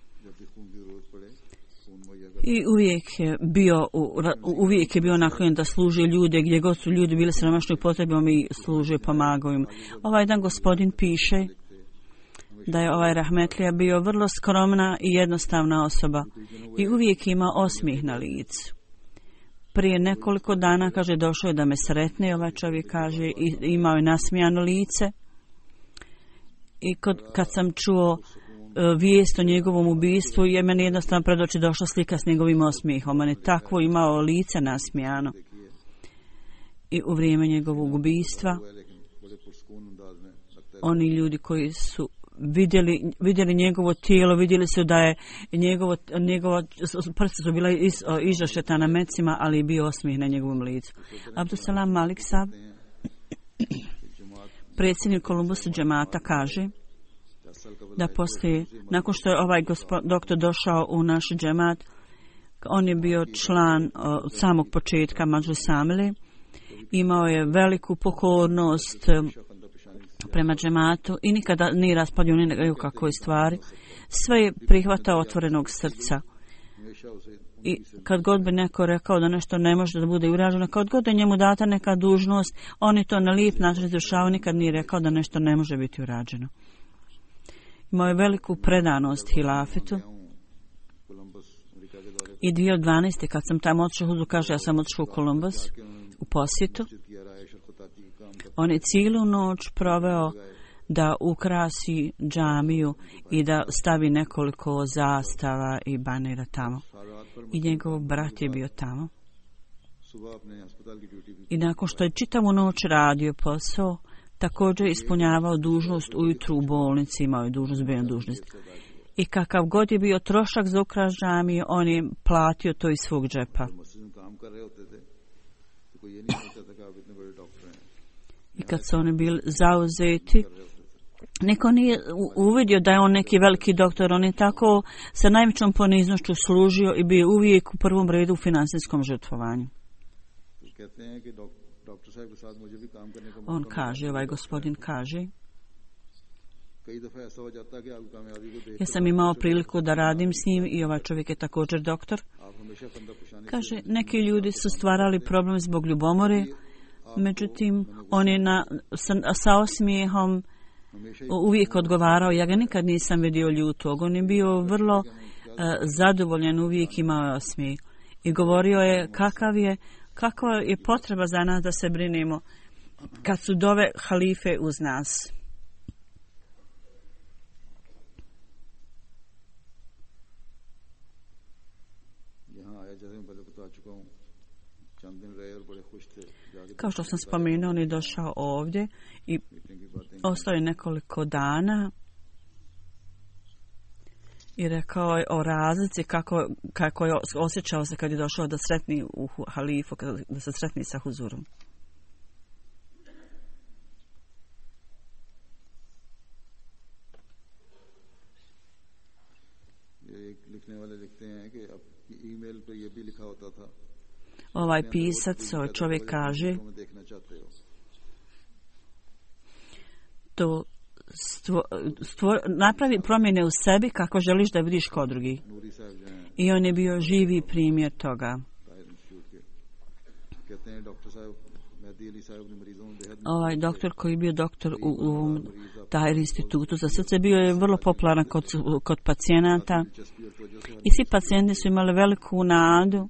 I uvijek je bio, uvijek je bio naklonjen da služi ljude, gdje god su ljudi bili siromašni u potrebom i služio i pomagao im. Ovaj jedan gospodin piše da je ovaj rahmetlija bio vrlo skromna i jednostavna osoba i uvijek ima osmijeh na licu. Prije nekoliko dana, kaže, došao je da me sretne, ovaj čovjek kaže, i imao je nasmijano lice. I kod, kad sam čuo uh, vijest o njegovom ubistvu, je meni jednostavno pred oči došla slika s njegovim osmijehom. On je takvo imao lice nasmijano. I u vrijeme njegovog ubistva, oni ljudi koji su vidjeli, vidjeli njegovo tijelo, vidjeli su da je njegovo, njegovo prsa su bila iz, izrašeta na mecima, ali je bio osmijeh na njegovom licu. Abdusalam Malik Sab, predsjednik Kolumbusa džemata, kaže da poslije, nakon što je ovaj gospod, doktor došao u naš džemat, on je bio član od samog početka Mađlis Amile, imao je veliku pokornost prema džematu i nikada nije raspadio ni kakvoj stvari. Sve je prihvatao otvorenog srca. I kad god bi neko rekao da nešto ne može da bude urađeno, kad god je njemu data neka dužnost, on je to na lijep način izvršavao, nikad nije rekao da nešto ne može biti urađeno. Imao je veliku predanost hilafetu. I dvije tisuće dvanaeste. kad sam tamo otišao, Hudu kaže, ja sam otišao u Kolumbus u posjetu. On je cijelu noć proveo da ukrasi džamiju i da stavi nekoliko zastava i banera tamo. I njegov brat je bio tamo. I nakon što je čitavu noć radio posao, također ispunjavao dužnost ujutru u bolnici, imao je dužnost, bio dužnost. I kakav god je bio trošak za ukras džamije, on je platio to iz svog džepa. I kad su oni bili zauzeti, niko nije uvidio da je on neki veliki doktor. On je tako sa najvećom poniznošću služio i bio uvijek u prvom redu u financijskom žrtvovanju. On kaže, ovaj gospodin kaže, ja sam imao priliku da radim s njim i ovaj čovjek je također doktor. Kaže, neki ljudi su stvarali problem zbog ljubomore, međutim, on je na, sa, sa osmijehom uvijek odgovarao, ja ga nikad nisam vidio ljutog, on je bio vrlo uh, zadovoljan, uvijek imao osmijeh. I govorio je kakav je, kakva je potreba za nas da se brinemo kad su dove halife uz nas. Kao što sam spomenuo, on je došao ovdje i ostao je nekoliko dana i rekao je o razlici kako, kako je osjećao se kad je došao da sretni u halifu, da se sretni sa huzurom. Ovaj pisac, ovaj čovjek kaže, to stvo, stvo, napravi promjene u sebi kako želiš da vidiš kod drugih. I on je bio živi primjer toga. Ovaj doktor koji je bio doktor u, u Tahir institutu za srce bio je vrlo popularan kod, kod pacijenata i svi pacijenti su imali veliku nadu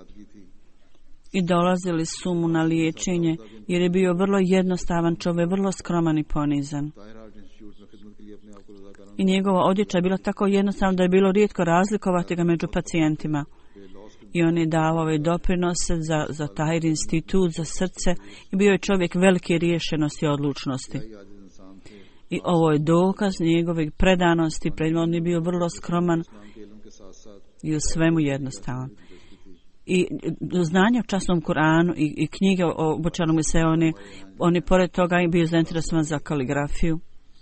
i dolazili su mu na liječenje jer je bio vrlo jednostavan čovjek, vrlo skroman i ponizan. I njegova odjeća je bila tako jednostavna da je bilo rijetko razlikovati ga među pacijentima. I on je davao ove doprinose za, za Tahir institut za srce i bio je čovjek velike riješenosti i odlučnosti. I ovo je dokaz njegove predanosti, on je bio vrlo skroman i u svemu jednostavan. I znanje o časnom Kur'anu i, i knjige o obučanom se oni, oni pored toga je bio zainteresovan za kaligrafiju.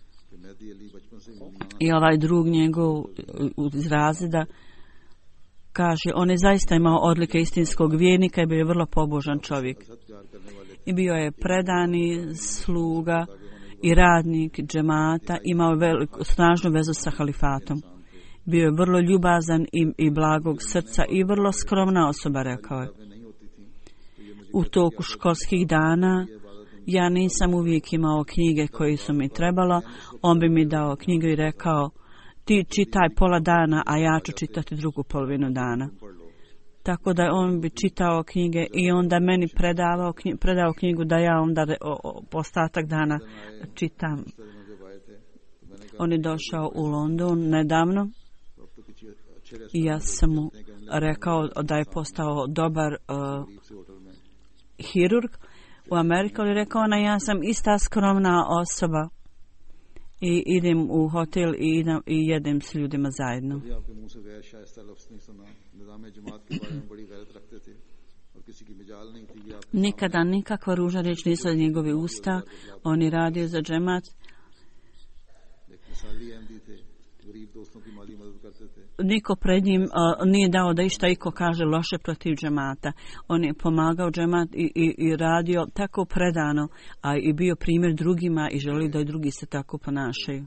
I ovaj drug njegov iz razreda kaže, on je zaista imao odlike istinskog vjernika i bio je vrlo pobožan čovjek. I bio je predani sluga i radnik džemata, imao je veliku, snažnu vezu sa halifatom. Bio je vrlo ljubazan i, i blagog srca i vrlo skromna osoba, rekao je. U toku školskih dana ja nisam uvijek imao knjige koje su mi trebalo, on bi mi dao knjigu i rekao, ti čitaj pola dana, a ja ću čitati drugu polovinu dana. Tako da on bi čitao knjige i onda meni predavao, knji, predao knjigu da ja onda o, o, ostatak dana čitam. On je došao u London nedavno i ja sam mu rekao da je postao dobar uh, hirurg u Ameriku, ali rekao ona, ja sam ista skromna osoba i idem u hotel i, idem, i jedem s ljudima zajedno. Nikada nikakva ružna riječ nisu od njegove usta, on je radio za džemat. Niko pred njim uh, nije dao da išta iko kaže loše protiv džemata. On je pomagao džemat i, i, i radio tako predano, a i bio primjer drugima i želi da i drugi se tako ponašaju.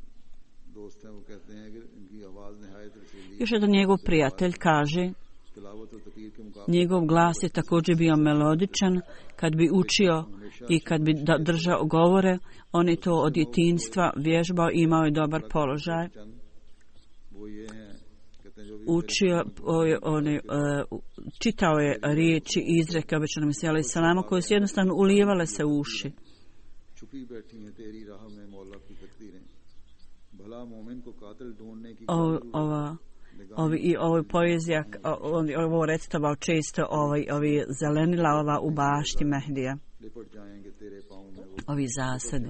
Još jedan njegov prijatelj kaže, njegov glas je također bio melodičan, kad bi učio i kad bi držao govore, on je to od djetinjstva vježbao i imao je dobar položaj. Učio, on je, uh, čitao je riječi i izreke obećanog Mesija alejhi selama koje su jednostavno ulijevale se u uši. O, ova, ovi, i ovo poezija, on je ovo recitovao često, ovi, ovi zelenila ova u bašti Mehdija. Ovi zasadi.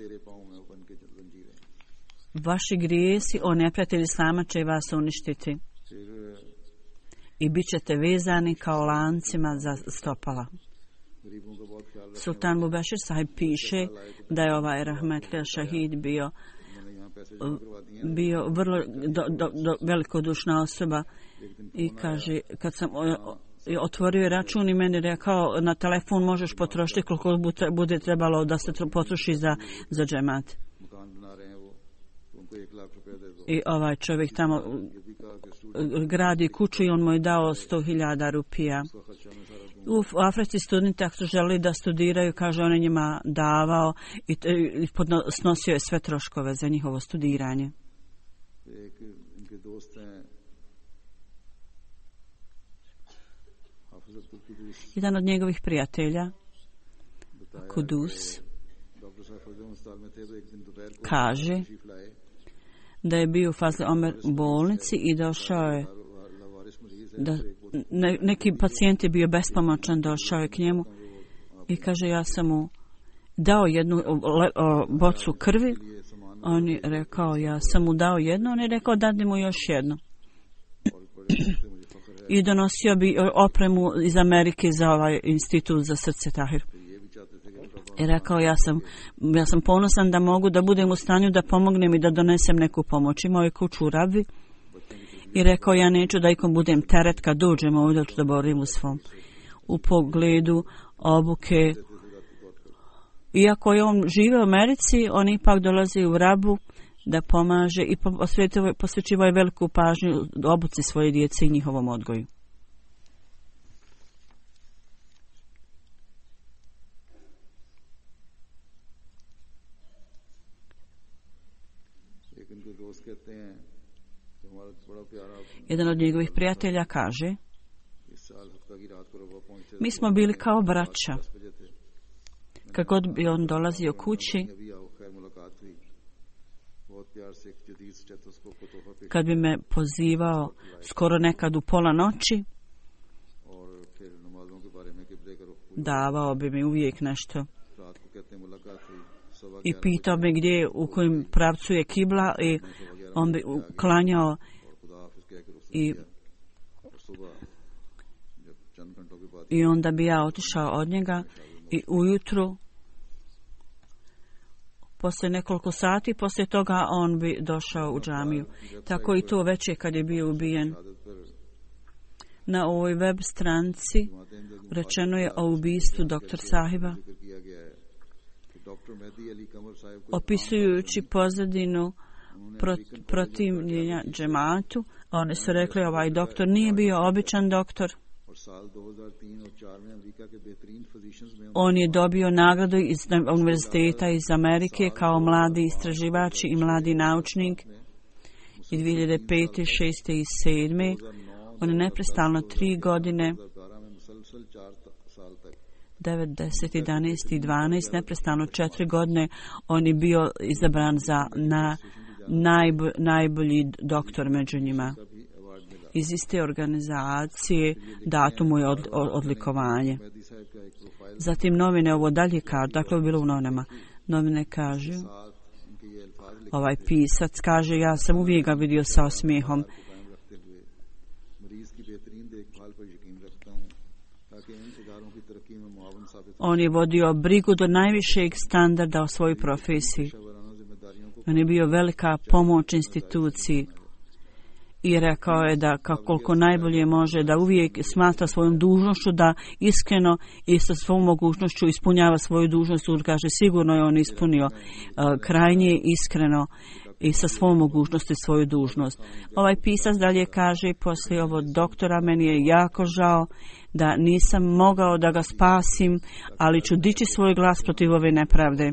Vaši grijesi, o neprijatelji Islama, će vas uništiti. I bit ćete vezani kao lancima za stopala. Sultan Bubešir sahib piše da je ovaj Rahmetlija šahid bio bio vrlo do, do, do, velikodušna osoba i kaže, kad sam otvorio račun i meni rekao, na telefon možeš potrošiti koliko bude trebalo da se potroši za, za džemat. I ovaj čovjek tamo gradi kuću i on mu je dao sto hiljada rupija. U Africi studenti ako su želi da studiraju, kaže, on je njima davao i, i snosio je sve troškove za njihovo studiranje. Jedan od njegovih prijatelja, Kudus, kaže da je bio u Fazle Omer bolnici i došao je da ne, neki pacijent je bio bespomoćan, došao je k njemu i kaže, ja sam mu dao jednu le, o, bocu krvi. On je rekao, ja sam mu dao jednu, on je rekao, dadni mu još jednu. I donosio bi opremu iz Amerike za ovaj institut za srce Tahir. I rekao, ja sam, ja sam ponosan da mogu da budem u stanju da pomognem i da donesem neku pomoć. Imao je kuću u Rabi i rekao, ja neću da ikom budem teret kad dođem ovdje, da ću da borim u svom. U pogledu obuke. Iako je on žive u Americi, on ipak dolazi u Rabu da pomaže i posvećiva je veliku pažnju obuci svoje djece i njihovom odgoju. Jedan od njegovih prijatelja kaže, mi smo bili kao braća. Kad god bi on dolazio kući, kad bi me pozivao skoro nekad u pola noći, davao bi mi uvijek nešto i pitao me gdje, u kojem pravcu je kibla i on bi klanjao i, i onda bi ja otišao od njega i ujutru poslije nekoliko sati, poslije toga on bi došao u džamiju. Tako i to večer kad je bio ubijen. Na ovoj web stranci rečeno je o ubistvu doktor Sahiba, opisujući pozadinu protivljenja džematu. Oni su rekli, ovaj doktor nije bio običan doktor. On je dobio nagradu iz univerziteta iz Amerike kao mladi istraživač i mladi naučnik i dvije hiljade pete, šeste i sedme. On je neprestalno tri godine, devet, deset, jedanaest i dvanaest, neprestalno četiri godine on je bio izabran za na, najb, najbolji doktor među njima. Iz iste organizacije dato mu je od, od, odlikovanje. Zatim novine ovo dalje kažu, dakle bilo u novinama, novine kažu, ovaj pisac kaže, ja sam uvijek ga vidio sa osmijehom. On je vodio brigu do najvišeg standarda o svojoj profesiji. On je bio velika pomoć instituciji i rekao je da koliko najbolje može da uvijek smatra svojom dužnošću da iskreno i sa svom mogućnošću ispunjava svoju dužnost. On kaže, sigurno je on ispunio uh, krajnje iskreno i sa svom mogućnosti svoju dužnost. Ovaj pisac dalje kaže, poslije ovog doktora meni je jako žao da nisam mogao da ga spasim, ali ću dići svoj glas protiv ove nepravde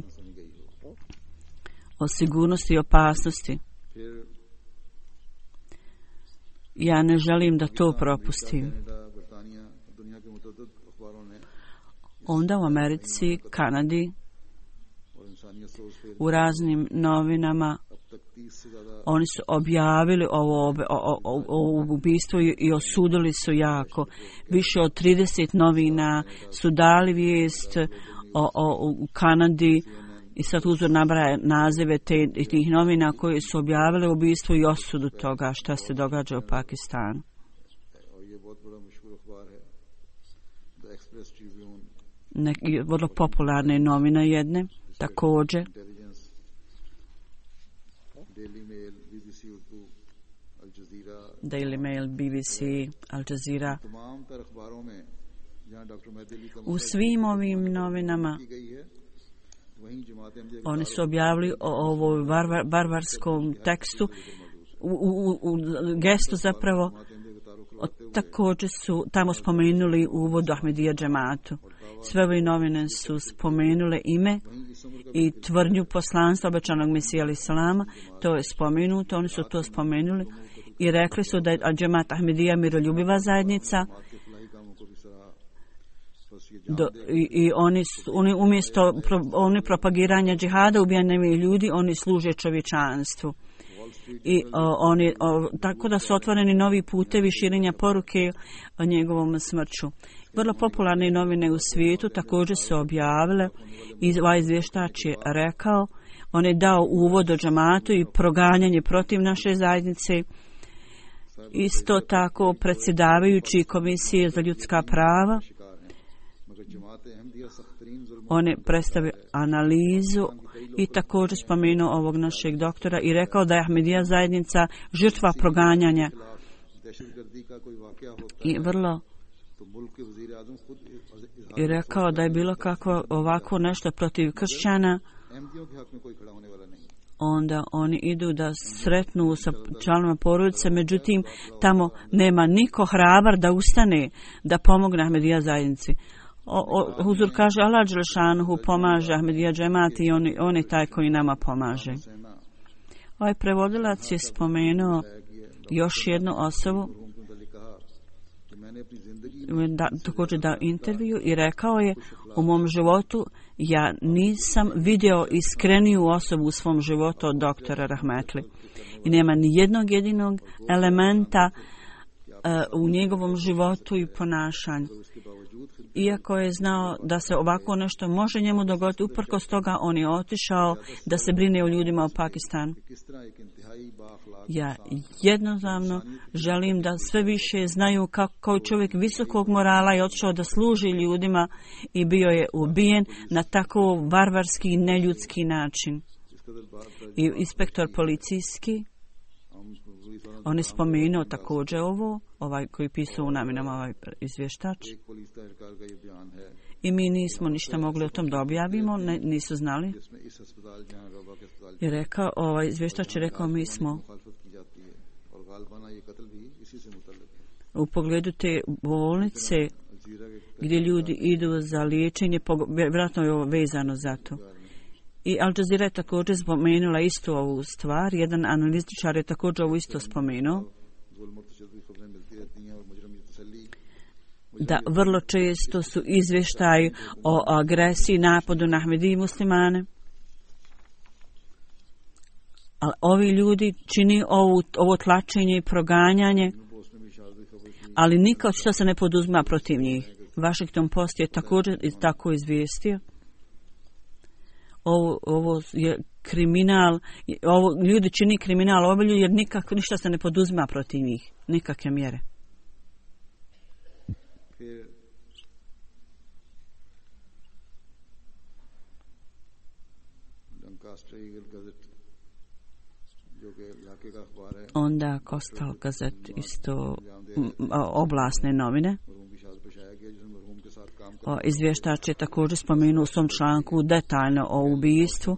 o sigurnosti i opasnosti. Ja ne želim da to propustim. Onda u Americi, Kanadi, u raznim novinama oni su objavili ovo, ovo, ovo, ovo ubistvo i, i osudili su jako. Više od trideset novina su dali vijest o, o, u Kanadi i sad uzor nabraja nazive te, tih novina koji su objavili ubistvo i osudu toga što se događa u Pakistanu. Neki vrlo popularne novine jedne, također. Daily Mail, B B C, Al Jazeera. U svim ovim novinama oni su objavili o ovoj barbar, barbarskom tekstu u, u, u gestu zapravo također su tamo spomenuli u uvodu Ahmedija džematu. Sve ove novine su spomenule ime i tvrdnju poslanstva obećanog Mesija alejhi selama. To je spomenuto, oni su to spomenuli i rekli su da je džemat Ahmedija miroljubiva zajednica. Do, i, i oni, oni umjesto pro, oni propagiranja džihada, ubijanja ljudi, oni služe čovječanstvu. I o, oni, o, tako da su otvoreni novi putevi širenja poruke o njegovom smrću. Vrlo popularne novine u svijetu također su objavile i ovaj izvještač je rekao, on je dao uvod o džamatu i proganjanje protiv naše zajednice. Isto tako predsjedavajući Komisije za ljudska prava, on je predstavio analizu i također spomenuo ovog našeg doktora i rekao da je Ahmedija zajednica žrtva proganjanja i vrlo i rekao da je bilo kako ovako nešto protiv kršćana, onda oni idu da sretnu sa članovima porodice, međutim tamo nema niko hrabar da ustane da pomogne Ahmedija zajednici. O, o, Huzur kaže Allah dželešanuhu pomaže Ahmedija džemat i on, on je taj koji nama pomaže. Ovaj prevodilac je spomenuo još jednu osobu, da, također dao intervju i rekao je, u mom životu ja nisam vidio iskreniju osobu u svom životu od doktora Rahmetli. I nema ni jednog jedinog elementa uh, u njegovom životu i ponašanju. Iako je znao da se ovako nešto može njemu dogoditi, uprkos toga on je otišao da se brine o ljudima u Pakistanu. Ja jednostavno želim da sve više znaju kako čovjek visokog morala je otišao da služi ljudima i bio je ubijen na tako varvarski i neljudski način. I inspektor policijski, on je spomenuo također ovo, ovaj koji pisao u novinama, ovaj izvještač. I mi nismo ništa mogli o tom da objavimo, ne, nisu znali. I rekao, ovaj izvještač je rekao, mi smo u pogledu te bolnice gdje ljudi idu za liječenje, vjerojatno je ovo vezano za to. I Al Jazeera je također spomenula istu ovu stvar, jedan analitičar je također ovo isto spomenuo, da vrlo često su izvještaji o agresiji, napadu na Ahmedije muslimane. Ali ovi ljudi čini ovu, ovo tlačenje i proganjanje, ali nikad što se ne poduzma protiv njih. Washington Post je također tako izvijestio. Ovo, ovo je kriminal, ovo, ljudi čini kriminal obilju jer nikak, ništa se ne poduzma protiv njih, nikakve mjere. Onda Coastal Gazette, isto oblasne novine. O, izvještač je također spomenuo u svom članku detaljno o ubijstvu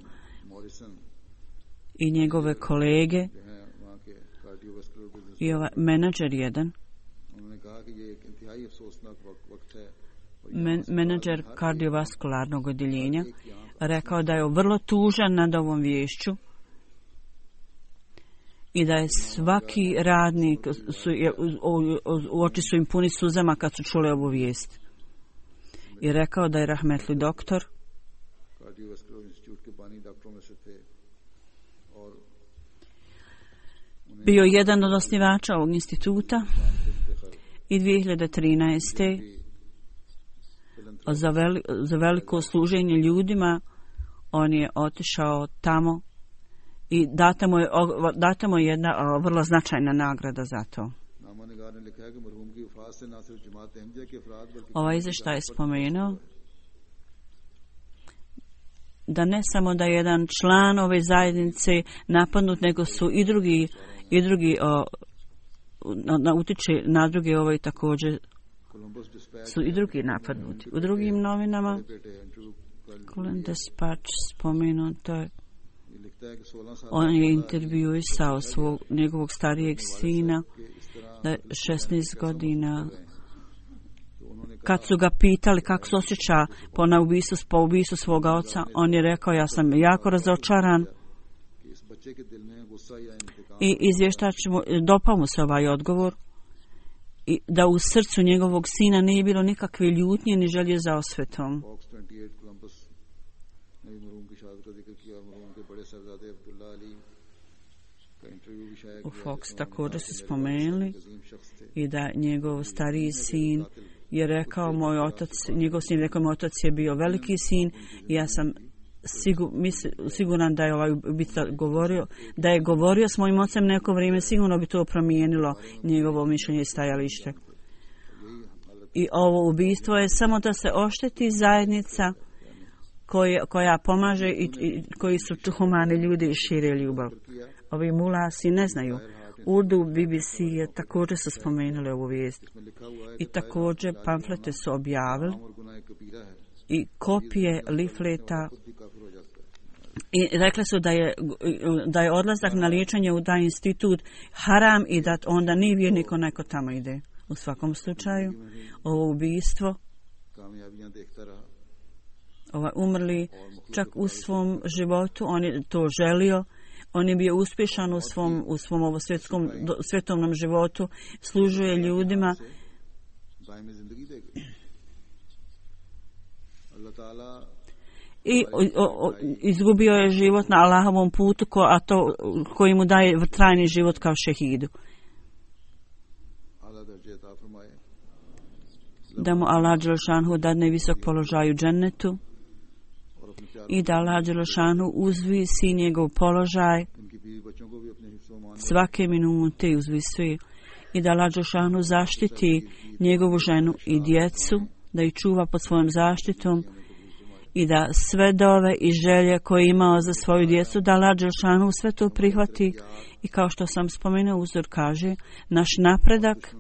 i njegove kolege i ovaj menadžer jedan, men, menadžer kardiovaskularnog odjeljenja, rekao da je vrlo tužan nad ovom viješću i da je svaki radnik, su, je, u, u oči su im puni suzama kad su čuli ovu vijest. I rekao da je rahmetli doktor bio jedan od osnivača ovog instituta i dvije hiljade trinaeste. Za, veli, za veliko služenje ljudima on je otišao tamo i data mu je, data mu je jedna o, vrlo značajna nagrada za to. Ovaj izvještaj je spomenuo da ne samo da je jedan član ove zajednice napadnut, nego su i drugi, i drugi o, na, na, utiče na druge ovaj također su i drugi napadnuti. U drugim novinama Colin Dispatch spomenuto je On je intervjuisao svog, njegovog starijeg sina da je šesnaest godina. Kad su ga pitali kako se osjeća po, na ubistvu, po ubistvu svoga oca, on je rekao ja sam jako razočaran i izvještač mu, dopao mu se ovaj odgovor i da u srcu njegovog sina nije bilo nikakve ljutnje ni želje za osvetom. U Fox također su spomenuli i da njegov stariji sin je rekao, moj otac, njegov sin rekao, moj otac je bio veliki sin i ja sam sigur, misl, siguran da je ovaj ubica govorio, da je govorio s mojim ocem neko vrijeme, sigurno bi to promijenilo njegovo mišljenje i stajalište. I ovo ubistvo je samo da se ošteti zajednica koje, koja pomaže i, i koji su humani ljudi i šire ljubav. Ovi mulasi ne znaju. Urdu B B C je također su spomenuli ovu vijest. I također pamflete su objavili i kopije lifleta i rekli su da je, da je odlazak na liječenje u taj institut haram i da onda nije vjernik onaj ko tamo ide. U svakom slučaju, ovo ubistvo, ovaj umrli čak u svom životu, on je to želio, on je bio uspješan u svom, u svom ovo svjetskom, svjetovnom životu, služuje ljudima. I o, o, izgubio je život na Allahovom putu, ko, a to koji mu daje trajni život kao šehidu. Da mu Allah dželešanu dadne visok položaj u džennetu i da Allah dželešanu uzvisi njegov položaj svake minute i uzvisi i da Allah dželešanu zaštiti njegovu ženu i djecu, da ih čuva pod svojom zaštitom i da sve dove i želje koje je imao za svoju djecu, da Allah dželešanu sve to prihvati i kao što sam spomenuo, uzor kaže, naš napredak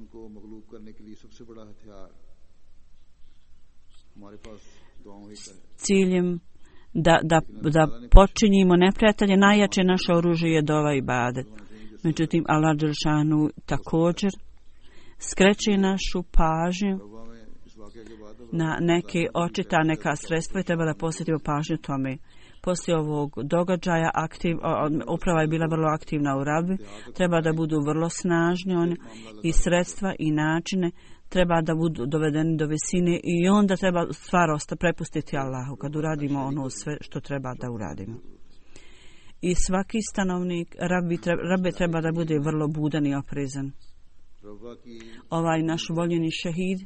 ciljem da, da, da počinjimo neprijatelje, najjače naše oružje je dova i ibadet. Međutim, Allah dželešanu također skreće našu pažnju na neke očita, neka sredstva i treba da posjetimo pažnju tome. Poslije ovog događaja aktiv, uprava je bila vrlo aktivna u Rabi, treba da budu vrlo snažni oni i sredstva i načine treba da budu dovedeni do visine i onda treba stvar osta prepustiti Allahu kad uradimo ono sve što treba da uradimo. I svaki stanovnik Rabi treba, Rabi treba da bude vrlo budan i oprezan. Ovaj naš voljeni šehid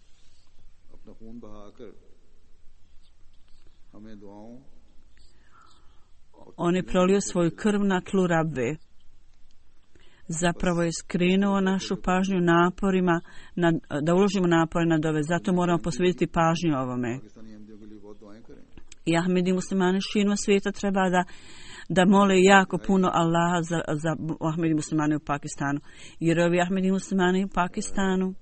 on je prolio svoju krv na tlu Rabbe. Zapravo je skrenuo našu pažnju naporima, na, da uložimo napore na dove. Zato moramo posvetiti pažnju ovome. I Ahmedi muslimani širom svijeta treba da, da mole jako puno Allaha za, za Ahmedi muslimani u Pakistanu. Jer ovi Ahmedi muslimani u Pakistanu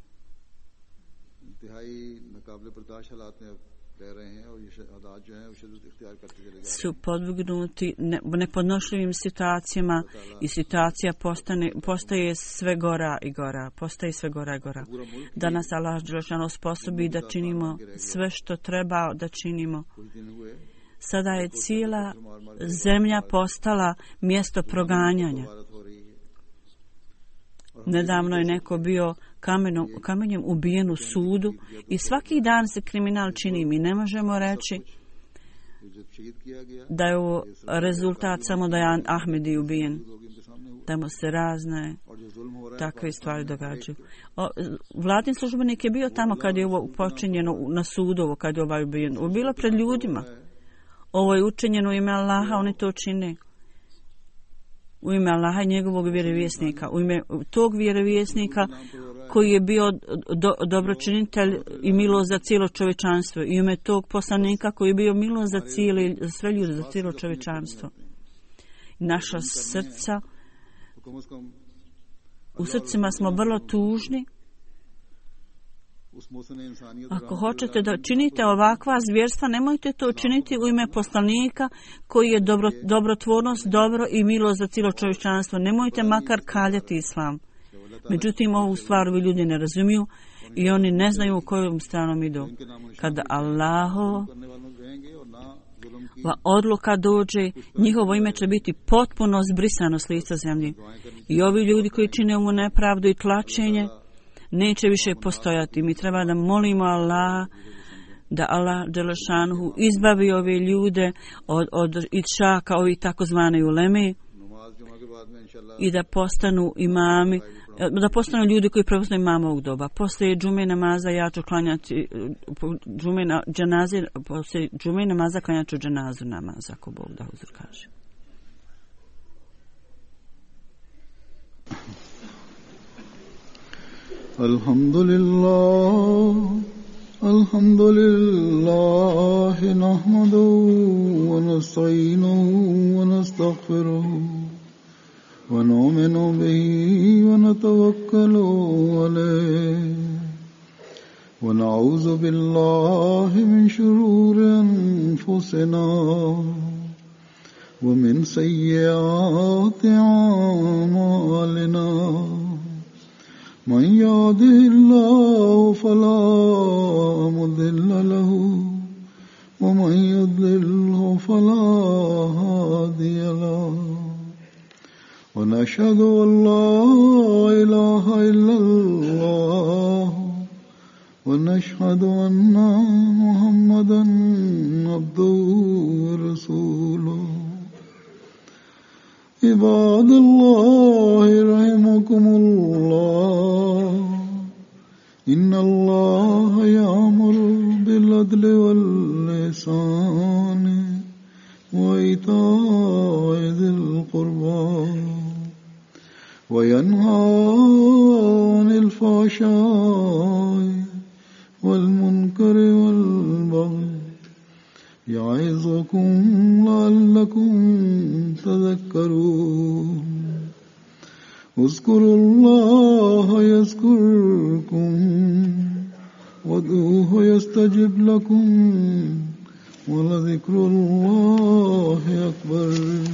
su podvrgnuti nepodnošljivim situacijama i situacija postane, postaje sve gora i gora, postaje sve gora i gora. Da nas Allah dželešanu sposobi da činimo sve što treba da činimo. Sada je cijela zemlja postala mjesto proganjanja. Nedavno je neko bio kamenom, kamenjem ubijen u sudu i svaki dan se kriminal čini. Mi ne možemo reći da je ovo rezultat samo da je Ahmedi ubijen, da mu se razne takve stvari događaju. O, vladin službenik je bio tamo kad je ovo počinjeno na sudu, ovo kad je ovaj ubijen. Ovo bilo pred ljudima. Ovo je učinjeno u ime Allaha, oni to čine. U ime Allaha i njegovog vjerovjesnika, u ime tog vjerovjesnika koji je bio do, dobročinitelj i milo za cijelo čovječanstvo, i u ime tog poslanika koji je bio milo za cijeli, za sve ljude, za cijelo čovječanstvo. Naša srca, u srcima smo vrlo tužni उस मोहसिन इंसानियत Ako hoćete da činite ovakva zvjerstva, nemojte to učiniti u ime poslanika koji je dobro, dobrotvornost, dobro i milost za cijelo čovječanstvo. Nemojte makar kaljati islam. Međutim, ovu stvar vi ljudi ne razumiju i oni ne znaju u kojom stranom idu. Kada Allahova odluka dođe, njihovo ime će biti potpuno zbrisano s lica zemlje. I ovi ljudi koji čine ovu nepravdu i tlačenje neće više postojati. Mi treba da molimo Allah da Allah Đelešanuhu izbavi ove ljude od, od itšaka, ovih takozvane uleme, i da postanu imami, da postanu ljudi koji preuznu imama ovog doba. Poslije džume namaza ja ću klanjati džume na dženaze, poslije džume namaza klanjat ću dženazu namaza, ako Bog da huzur kaže. Alhamdulillah, alhamdulillah, nahmaduhu wa nasta'inuhu wa nastaghfiruhu ونؤمن به ونتوكل عليه ونعوذ بالله من شرور أنفسنا ومن سيئات أعمالنا من يهده الله فلا مضل له ومن يضلل فلا هادي له ونشهد أن لا إله إلا الله ونشهد أن محمدا عبده ورسوله عباد الله رحمكم الله إن الله يأمر بالعدل والإحسان وإيتاء ذي القربى وينهى عن الفحشاء والمنكر والبغي يعظكم لعلكم تذكرون اذكروا الله يذكركم وادعوه يستجب لكم ولذكر الله أكبر.